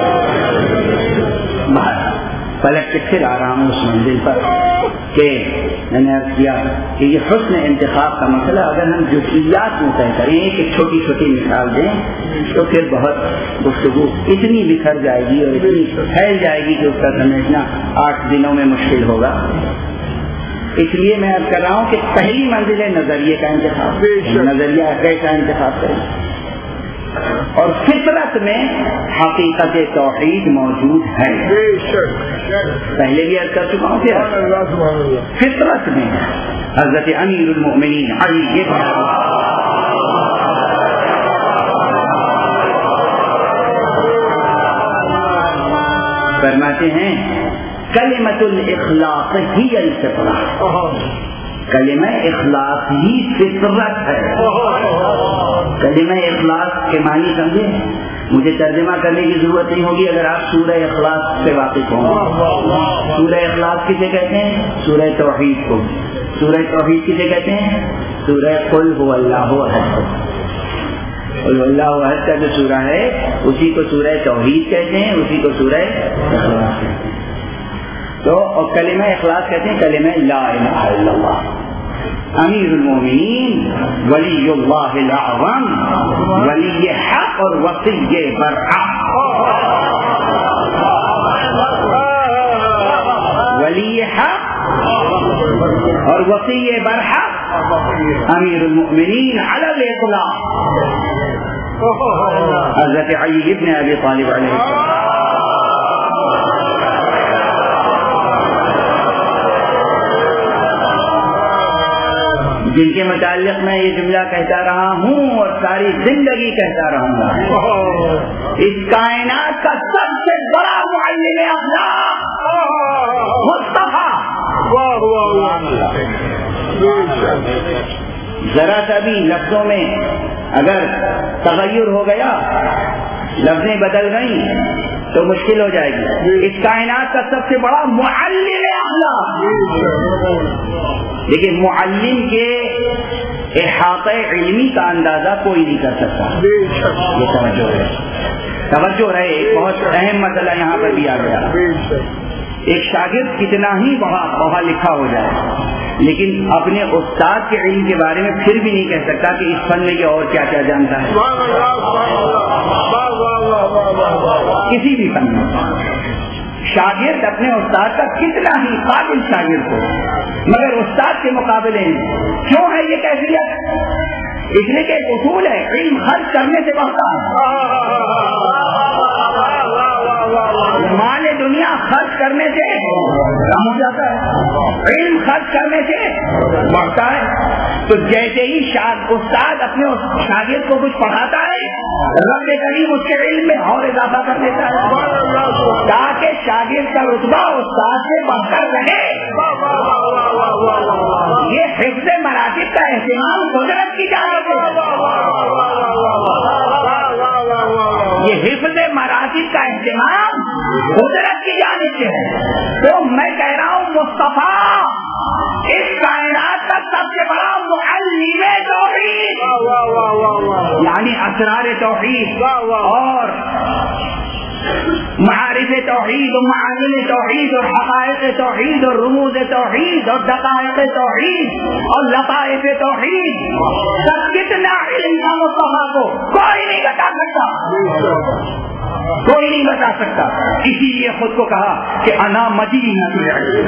Speaker 1: پلٹ کے پھر آ رہا ہوں اس منزل پر کہ میں نے عرض کیا کہ یہ حسن انتخاب کا مسئلہ اگر ہم جزئیات میں طے کریں ایک ایک چھوٹی چھوٹی مثال دیں تو پھر بہت گفتگو اتنی بکھر جائے گی اور اتنی پھیل جائے گی کہ اس کا سمجھنا آٹھ دنوں میں مشکل ہوگا. اس لیے میں عرض کر رہا ہوں کہ پہلی منزل ہے نظریے کا انتخاب. نظریہ کیسا انتخاب کریں اور فطرت میں حقیقت توحید موجود ہے. پہلے بھی عرض کر چکا ہوں کہ فطرت میں حضرت امیر المؤمنین علی فرماتے ہیں کلمۃ الاخلاص ہی الفطرہ. کلمہ اخلاص ہی فطرت ہے. کلمہ اخلاص کے معنی سمجھے, مجھے ترجمہ کرنے کی ضرورت نہیں ہوگی اگر آپ سورہ اخلاص سے واقف ہوں. سورہ اخلاص کسے کہتے ہیں؟ سورہ توحید کو. سورہ توحید کسے کہتے ہیں؟ سورہ قل هو اللہ احد. قل هو اللہ احد کا جو سورہ ہے اسی کو سورہ توحید کہتے ہیں, اسی کو سورہ اخلاص کہتے ہیں. تو اور کلمہ اخلاص کہتے ہیں کلمہ لا الہ الا اللہ. امیر المومنین ولی اللہ الاعظم ولی حق اور وصی برحق. ولی حق اور وصی برحق امیر المؤمنین علی الاطلاق حضرت علی ابن ابی طالب علیہ السلام. جن کے متعلق میں یہ جملہ کہتا رہا ہوں اور ساری زندگی کہتا رہوں گا, اس کائنات کا سب سے بڑا معلم اخلاق مصطفیٰ. ذرا سا بھی لفظوں میں اگر تغیر ہو گیا, لفظیں بدل گئیں تو مشکل ہو جائے گی. اس کائنات کا سب سے بڑا معلم اخلاق. لیکن معلم کے احاطہ علمی کا اندازہ کوئی نہیں کر سکتا. یہ توجہ ہے, توجہ رہے. ایک بہت اہم مسئلہ یہاں پر بھی آ گیا. ایک شاگرد کتنا ہی بڑا پڑھا لکھا ہو جائے لیکن اپنے استاد کے علم کے بارے میں پھر بھی نہیں کہہ سکتا کہ اس فن میں یہ اور کیا کیا جانتا ہے. کسی بھی فن میں شاگرد اپنے استاد کا کتنا ہی قابل شاگرد ہو مگر استاد کے مقابلے میں کیوں ہے یہ کیفیت؟ اس لیے کہ ایک اصول ہے علم خرچ کرنے سے بڑھتا ہے. مال دنیا خرچ کرنے سے کم ہو جاتا ہے, علم خرچ کرنے سے بڑھتا ہے. تو جیسے ہی استاد اپنے شاگرد کو کچھ پڑھاتا ہے رب کریم اس کے علم میں اور اضافہ کر دیتا ہے تاکہ شاگرد کا رتبہ استاد سے بڑھ کر رہے. یہ حفظ مراتب کا اہتمام قدرت کی جانب ہے. یہ حفظ مراتب کا اہتمام قدرت کی جانب سے ہے. تو میں کہہ رہا ہوں مصطفیٰ اس کائنات کا سب سے بڑا معلم توحید یعنی اسرار توحید اور معارف توحید اور معالم توحید اور حقائق توحید اور رموز توحید اور دقائق توحید اور لطائف توحید سب کتنا علم تھا مصطفیٰ کو کوئی نہیں بتا سکتا, کوئی نہیں بتا سکتا. اسی لیے خود کو کہا کہ انا مدینہ العلم,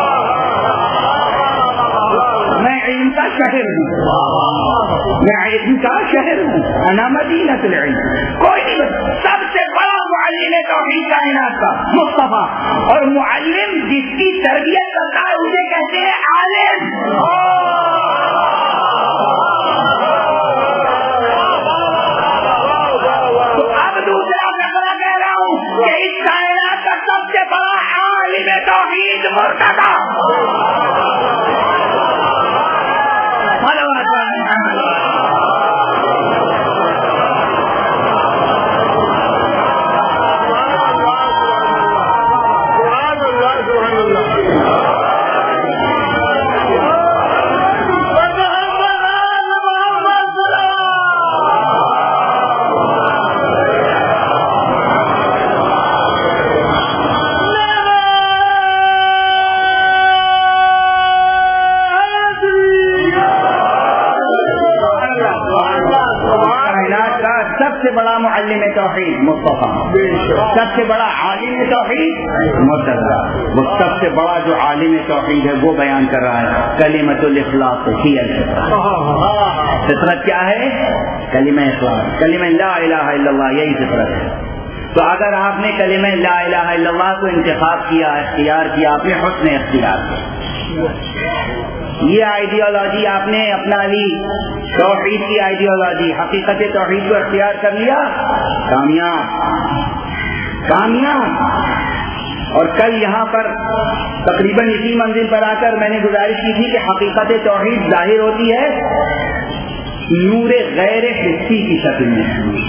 Speaker 1: میں علم کا شہر ہوں, میں علم کا شہر ہوں, انا مدینہ العلم. کوئی نہیں بتا. سب سے بڑا معلم توحید کائنات کا مصطفیٰ, اور معلم جس کی تربیت کرتا ہے اسے کہتے ہیں عالم. تو اب دوسرا مسئلہ کہہ رہا ہوں کہ اس کائنات کا سب سے بڑا عالم توحید سید مرتضی بڑا معلم توحید مصطفیٰ، سب سے بڑا عالم توحید مرتضی، وہ سب سے بڑا جو عالم توحید ہے وہ بیان کر رہا ہے کلمۃ الاخلاص ہی الفطرۃ۔ فطرت کیا ہے؟ کلمہ اخلاص، کلمہ لا الہ الا اللہ، یہی فطرت ہے۔ تو اگر آپ نے کلمہ لا الہ الا اللہ کو انتخاب کیا، اختیار کیا، آپ نے حسن اختیار کیا، یہ آئیڈیالوجی آپ نے اپنا لی، توحید کی آئیڈیالوجی، حقیقت توحید کو اختیار کر لیا، کامیاب کامیاب۔ اور کل یہاں پر تقریباً اسی منزل پر آ کر میں نے گزارش کی تھی کہ حقیقت توحید ظاہر ہوتی ہے نور غیر حسی کی شکل میں۔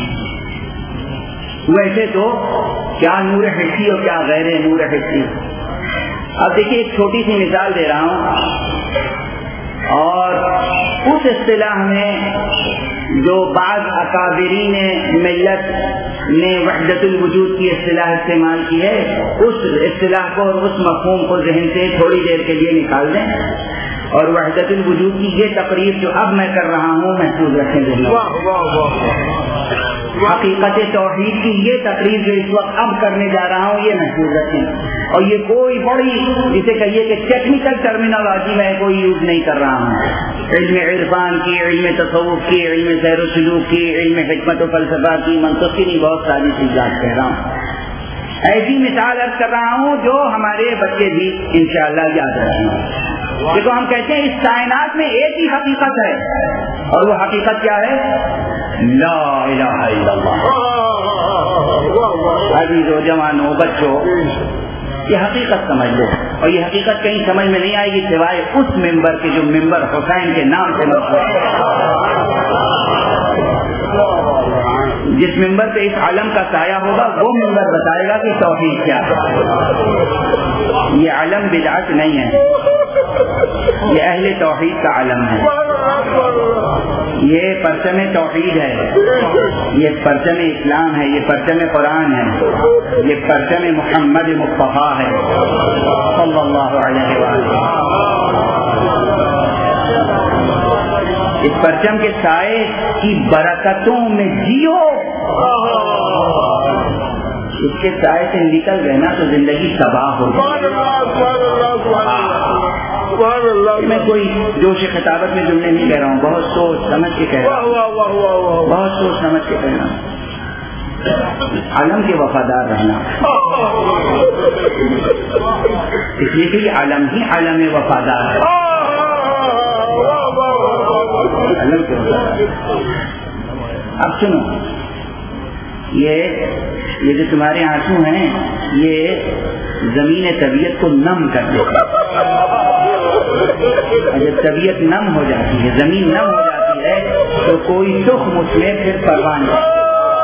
Speaker 1: ویسے تو کیا نور حسی اور کیا غیر نور حسی؟ اب دیکھیے ایک چھوٹی سی مثال دے رہا ہوں، اور اس اصطلاح میں جو بعض اکابرین ملت نے وحدت الوجود کی اصطلاح استعمال کی ہے، اس اصطلاح کو اور اس مفہوم کو ذہن سے تھوڑی دیر کے لیے نکال دیں، اور وحدت الوجود کی یہ تقریر جو اب میں کر رہا ہوں محفوظ رکھیں ذہن میں۔ حقیقت توحید کی یہ تقریر جو اس وقت اب کرنے جا رہا ہوں یہ محفوظ رکھیں، اور یہ کوئی بڑی جسے کہیے کہ ٹیکنیکل ٹرمینالوجی میں کوئی یوز نہیں کر رہا ہوں، علم عرفان کی، علم تصوف کی، علم سیر و سلوک کی، علم حکمت و فلسفہ کی، منطق کی نہیں، بہت ساری چیزیں کہہ رہا ہوں۔ ایسی مثال عرض کر رہا ہوں جو ہمارے بچے بھی انشاءاللہ یاد رکھیں۔ دیکھو ہم کہتے ہیں اس کائنات میں ایک ہی حقیقت ہے، اور وہ حقیقت کیا ہے؟ لا الہ الا اللہ۔ عزیزو، جوانو، بچوں، یہ حقیقت سمجھ لو، اور یہ حقیقت کہیں سمجھ میں نہیں آئے گی سوائے اس ممبر کے جو ممبر حسین کے نام سے مشہور ہے۔ جس ممبر پہ اس عالم کا سایہ ہوگا وہ ممبر بتائے گا کہ توحید کیا ہے۔ یہ علم بدعت نہیں ہے، یہ اہل توحید کا علم ہے، یہ پرچم توحید ہے، یہ پرچم اسلام ہے، یہ پرچم قرآن ہے، یہ پرچم محمد مصطفیٰ ہے صلی اللہ علیہ وسلم۔ اس پرچم کے سائے کی برکتوں میں جیو، اس کے سائے سے نکل گئے نا تو زندگی تباہ ہو گئی۔ میں کوئی جوش خطابت میں جملے نہیں کہہ رہا ہوں، بہت سوچ سمجھ کے کہہ رہا ہوں، بہت سوچ سمجھ کے کہہ رہا ہوں۔ علم کے وفادار رہنا، اس لیے کہ یہ علم ہی علم وفادار ہے، علم کے وفادار۔ اب سنو، یہ یہ جو تمہارے آنسو ہیں یہ زمین طبیعت کو نم کر دیتا ہے۔ جب طبیعت نم ہو جاتی ہے، زمین نم ہو جاتی ہے تو کوئی تخم اس میں پھر پرواہ نہیں۔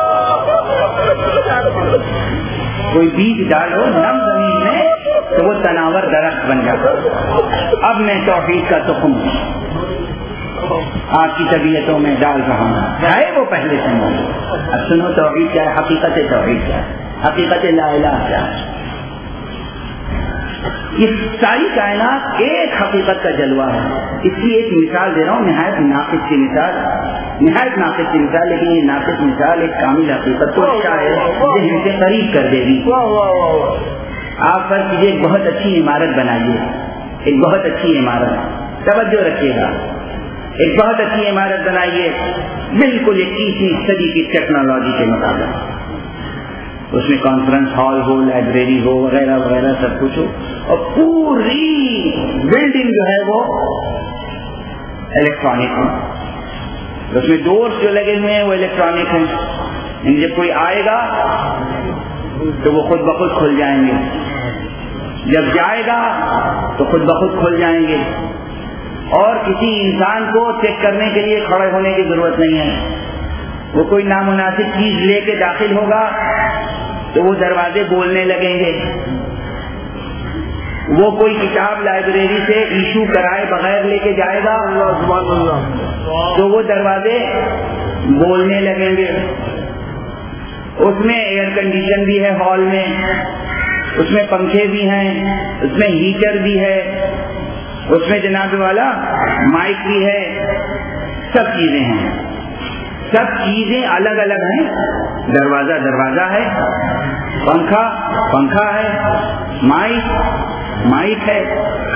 Speaker 1: کوئی بیج ڈالو نم زمین میں تو وہ تناور درخت بن جاتا ہے۔ اب میں توحید کا تخم آپ کی طبیعتوں میں ڈال رہا ہوں، چاہے وہ پہلے سے ہو۔ اب سنو توحید کیا ہے، حقیقت توحید کیا ہے، حقیقت لا الہ کیا ہے۔ یہ ساری کائنات ایک حقیقت کا جلوہ ہے۔ اس کی ایک مثال دے رہا ہوں، نہایت ناقص کی مثال، نہایت ناقص کی مثال، لیکن یہ ناقص مثال ایک کامل حقیقت کو شاید ذہن سے قریب کر دے گی۔ آپ فرض کیجیے ایک بہت اچھی عمارت بنائیے، ایک بہت اچھی عمارت، توجہ رکھیے گا، ایک بہت اچھی عمارت بنائیے بالکل اکیسویں صدی کی ٹیکنالوجی کے مطابق، اس میں کانفرنس ہال ہو، لائبریری ہو، وغیرہ وغیرہ سب کچھ ہو، اور پوری بلڈنگ جو ہے وہ الیکٹرانک ہو، اس میں ڈورز جو لگے ہوئے ہیں وہ الیکٹرانک ہیں، یعنی جب کوئی آئے گا تو وہ خود بخود کھل جائیں گے، جب جائے گا تو خود بخود کھل جائیں گے، اور کسی انسان کو چیک کرنے کے لیے کھڑے ہونے کی ضرورت نہیں ہے۔ وہ کوئی نامناسب چیز لے کے داخل ہوگا تو وہ دروازے بولنے لگیں گے، وہ کوئی کتاب لائبریری سے ایشو کرائے بغیر لے کے جائے گا تو وہ دروازے بولنے لگیں گے۔ اس میں ایئر کنڈیشن بھی ہے ہال میں، اس میں پنکھے بھی ہیں، اس میں ہیٹر بھی ہے، اس میں جناب والا مائک بھی ہے، سب چیزیں ہیں، سب چیزیں الگ الگ ہیں۔ دروازہ دروازہ ہے، پنکھا پنکھا ہے، مائک مائک ہے،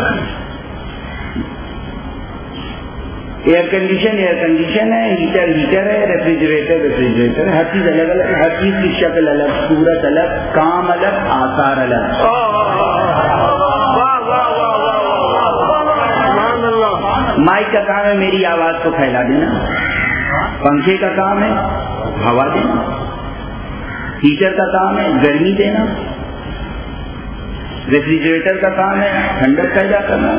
Speaker 1: ایئر کنڈیشن ایئر کنڈیشن ہے، ہیٹر ہیٹر ہے، ریفریجریٹر ریفریجریٹر ہے، ہر چیز الگ الگ، ہر چیز کی شکل الگ، صورت الگ، کام الگ، آثار الگ۔ مائک کا کام ہے میری آواز کو پھیلا دینا، پنکھے کا کام ہے ہوا دینا، ہیٹر کا کام ہے گرمی دینا، ریفریجریٹر کا کام ہے ٹھنڈک پیدا کرنا،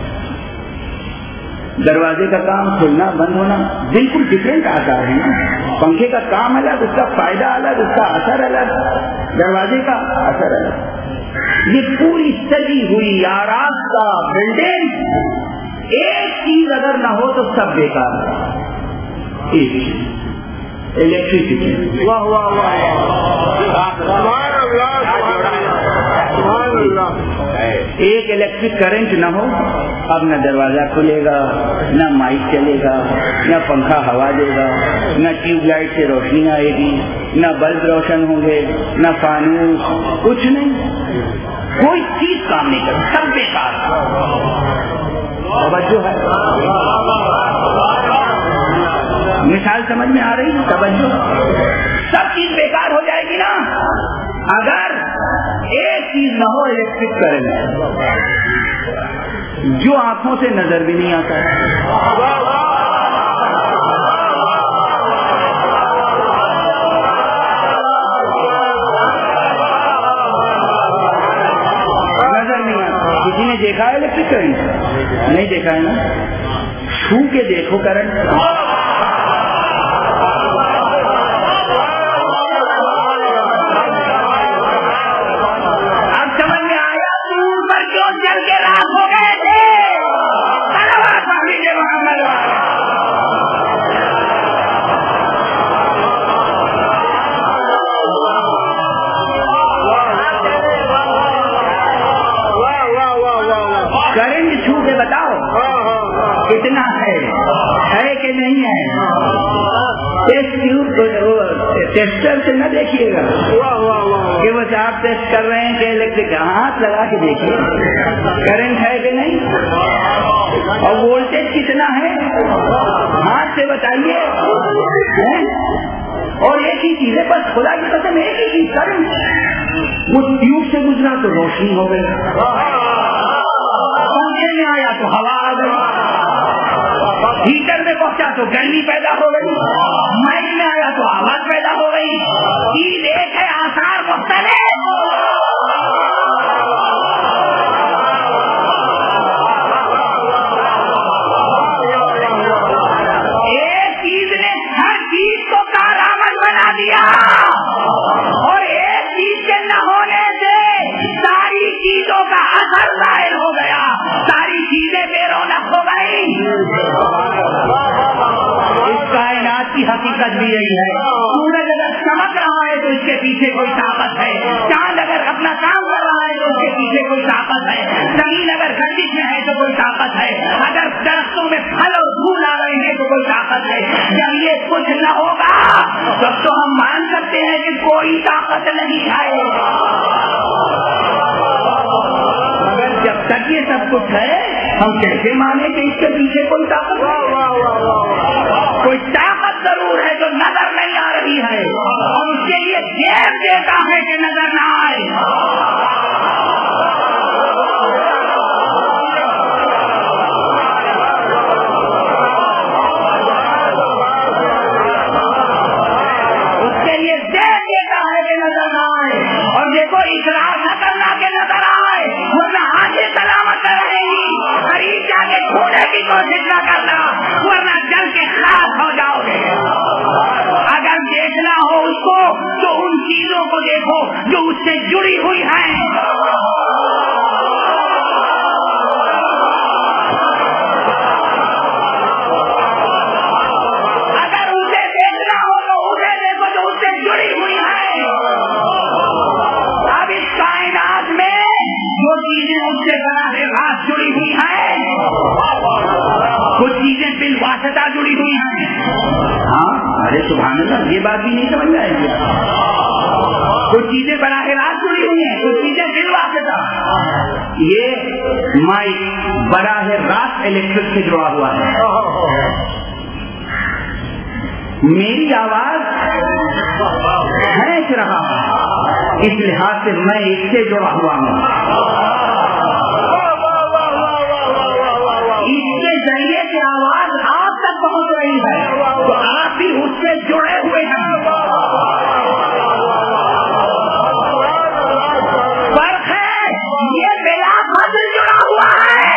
Speaker 1: دروازے کا کام کھلنا بند ہونا۔ بالکل ڈفرینٹ آثار ہیں نا، پنکھے کا کام الگ، اس کا فائدہ الگ، اس کا اثر الگ، دروازے کا اثر الگ۔ یہ پوری سجی ہوئی آراستہ بلڈنگ، ایک چیز اگر نہ ہو تو سب بیکار ہے، ایک چیز الیکٹریسٹی۔ ایک الیکٹرک کرنٹ نہ ہو، اب نہ دروازہ کھلے گا، نہ مائک چلے گا، نہ پنکھا ہوا دے گا، نہ ٹیوب لائٹ سے روشنی آئے گی، نہ بلب روشن ہوں گے، نہ فانوس، کچھ نہیں، کوئی چیز کام نہیں کرتی، سب بیکار۔ توجہ ہے، مثال سمجھ میں آ رہی؟ توجہ، سب چیز بیکار ہو جائے گی نا اگر ایک چیز نہ ہو، الیکٹرک کرنٹ، جو آنکھوں سے نظر بھی نہیں آتا ہے، نظر نہیں آتا۔ کسی نے دیکھا ہے الیکٹرک کرنٹ؟ نہیں دیکھا ہے نا، چھو کے دیکھو کرنٹ۔ کرنٹ چھو کے بتاؤ کتنا ہے ہے کہ نہیں ہے؟ ٹیسٹر سے نہ دیکھیے گا کہ وہ آپ ٹیسٹ کر رہے ہیں کہ الیکٹرک، ہاتھ لگا کے دیکھیے کرنٹ ہے کہ نہیں، اور وولٹیج کتنا ہے ہاتھ سے بتائیے۔ اور ایک ہی چیز ہے بس، خدا کی قسم ایک ہی چیز، کرنٹ۔ وہ ٹیوب سے گزرا تو روشنی ہو گئی، پنکھے میں آیا تو ہوا آ گئی، ہیٹر میں پہنچا تو گرمی پیدا ہو گئی، مائک میں آیا تو آواز پیدا ہو گئی۔ چیز ایک ہے، آثار مختلف۔ ایک چیز نے ہر چیز کو کارآمد بنا دیا، اور ایک چیز کے نہ ہونے سے ساری چیزوں کا اثر ظاہر ہو گیا، ساری چیزیں بے رونق ہو گئی۔ اس کائنات کی حقیقت بھی یہی ہے، سورج اگر چمک رہا ہے تو اس کے پیچھے کوئی طاقت ہے، چاند اگر اپنا کام کر رہا ہے تو اس کے پیچھے کوئی طاقت ہے، زمین اگر گردش میں ہے تو کوئی طاقت ہے، اگر درختوں میں پھل اور پھول آ رہے ہیں تو کوئی طاقت ہے۔ جب یہ کچھ نہ ہوگا تب تو ہم مان سکتے ہیں کہ کوئی طاقت نہیں ہے، مگر جب تک یہ سب کچھ ہے ہم کیسے مانیں کہ اس کے پیچھے کوئی طاقت ہے؟ کوئی طاقت ضرور ہے جو نظر نہیں آ رہی ہے، اور اس کے لیے دیر دیتا ہے کہ نظر نہ آئے۔ اس کے لیے دیر دیتا ہے کہ نظر نہ آئے، اور دیکھو اقرار نہ کرنا کہ نظر آئے، چھونے کی کوشش نہ کرنا ورنہ جل کے خاک ہو جاؤ گے. اگر دیکھنا ہو اس کو تو ان چیزوں کو دیکھو جو اس سے جڑی ہوئی ہیں. اگر اسے دیکھنا ہو تو اسے دیکھو جو اس سے جڑی ہوئی ہیں. اب اس کائنات میں جو چیزیں اس سے براہ راست جڑی ہوئی ہیں کچھ چیزیں بالواسطہ جڑی ہوئی ہیں. ہاں ارے سبحان اللہ یہ بات بھی نہیں سمجھ میں آئے گی. کچھ چیزیں براہ راست جڑی ہوئی ہیں کچھ چیزیں بالواسطہ. یہ مائک براہ راست الیکٹرک سے جڑا ہوا ہے. میری آواز کھینچ رہا اس لحاظ سے میں اس سے جڑا ہوا ہوں. اس کے ذریعے سے آواز آپ تک پہنچ رہی ہے تو آپ بھی اس سے جڑے ہوئے ہیں. فرق ہے یہ بلا فضل جڑا ہوا ہے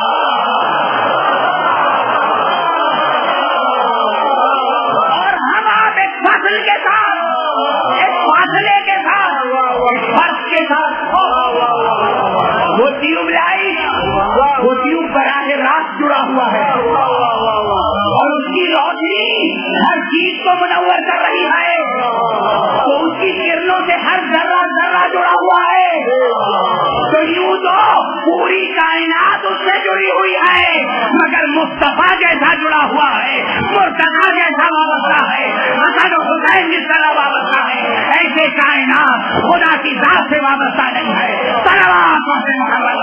Speaker 1: اور ہم آپ ایک فصل کے ساتھ ایک فاصلے کے ساتھ ایک فرق کے ساتھ. وہ ٹیوب لائٹ وہ ٹیوب براہ راست جڑا ہوا ہے اور اس کی روشنی ہر چیز کو منور کر رہی ہے تو اس کی کرنوں سے ہر ذرہ ذرہ جڑا ہوا ہے. تو یوں تو پوری کائنات اس سے جڑی ہوئی ہے مگر مصطفیٰ جیسا جڑا ہوا ہے مرتضیٰ جیسا وابستہ ہے حسن و حسین جس طرح وابستہ ہے ایسے کائنات خدا کی ذات سے وابستہ نہیں ہے. صلوات محمد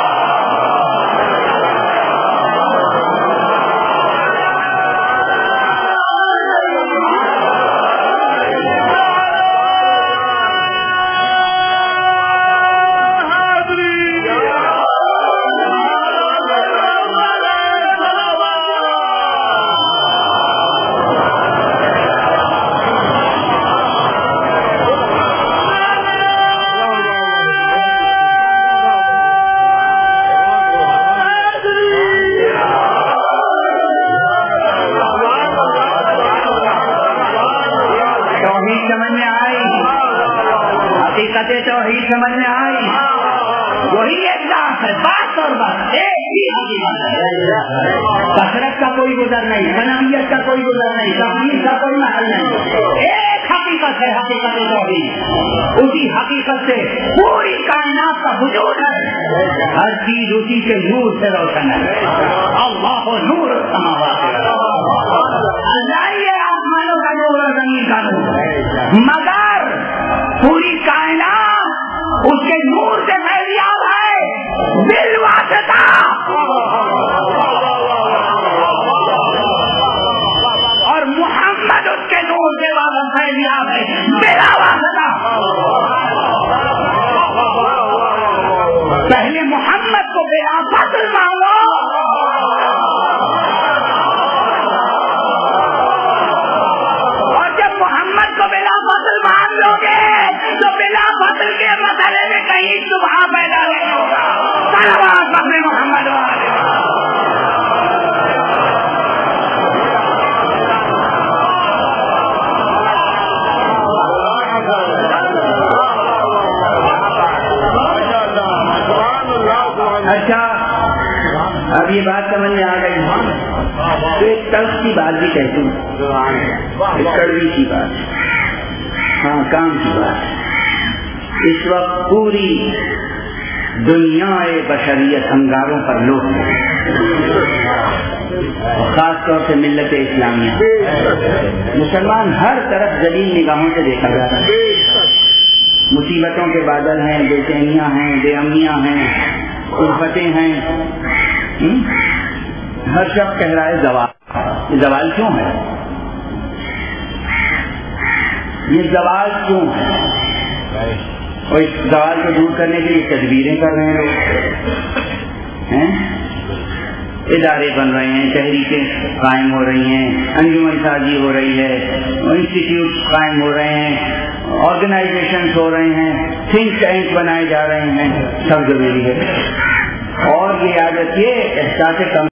Speaker 1: توحید سمجھ میں آئی. وہی ایک ذات ہے بات اور بات ایک ہی حقیقت ہے. کثرت کا کوئی گزر نہیں بناویت کا کوئی گزر نہیں تفصیل کا کوئی محل نہیں. ایک حقیقت ہے حقیقت توحید. اسی حقیقت سے پوری کائنات کا وجود ہے. ہر چیز اسی کے نور سے روشن ہے. اللہ نور السماوات اللہ یہ آسمانوں کا نور اور زمین کا نور مگر پوری کائنات اس کے نور سے فیضیاب ہے بالواسطہ. اور محمد اس کے نور سے فیضیاب ہے بلا واسطہ. پہلے محمد کو بلا فضل مانگو محمد کو بلا فضل مان لو گے تو بلا فضل کے مسئلے میں کہیں صبح پیدا نہیں ہوگا. صلوات اپنے محمد والے. اچھا اب یہ بات سمجھ میں آ گئی تو ایک تلخ کی بات بھی کہتی ہوں کڑوی کی بات. ہاں کام کی بات. اس وقت پوری دنیا بشریت انگاروں پر لوٹ خاص طور سے ملت اسلامیہ مسلمان ہر طرف ذلیل نگاہوں سے دیکھا جاتا ہے. مصیبتوں کے بادل ہیں بے چینیاں ہیں بے امیاں ہیں الفتیں ہیں. ہر شخص کہہ رہا ہے زوال. زوال کیوں ہے یہ زوال کیوں ہے اور اس زوال کو دور کرنے کے لیے تدبیریں کر رہے ہیں. ادارے بن رہے ہیں تحریکیں قائم ہو رہی ہیں انجمن سازی ہو رہی ہے انسٹیٹیوٹ قائم ہو رہے ہیں آرگنائزیشنز ہو رہے ہیں تھنک ٹینک بنائے جا رہے ہیں. سب ضروری ہے اور یہ یاد رکھیے احساس کم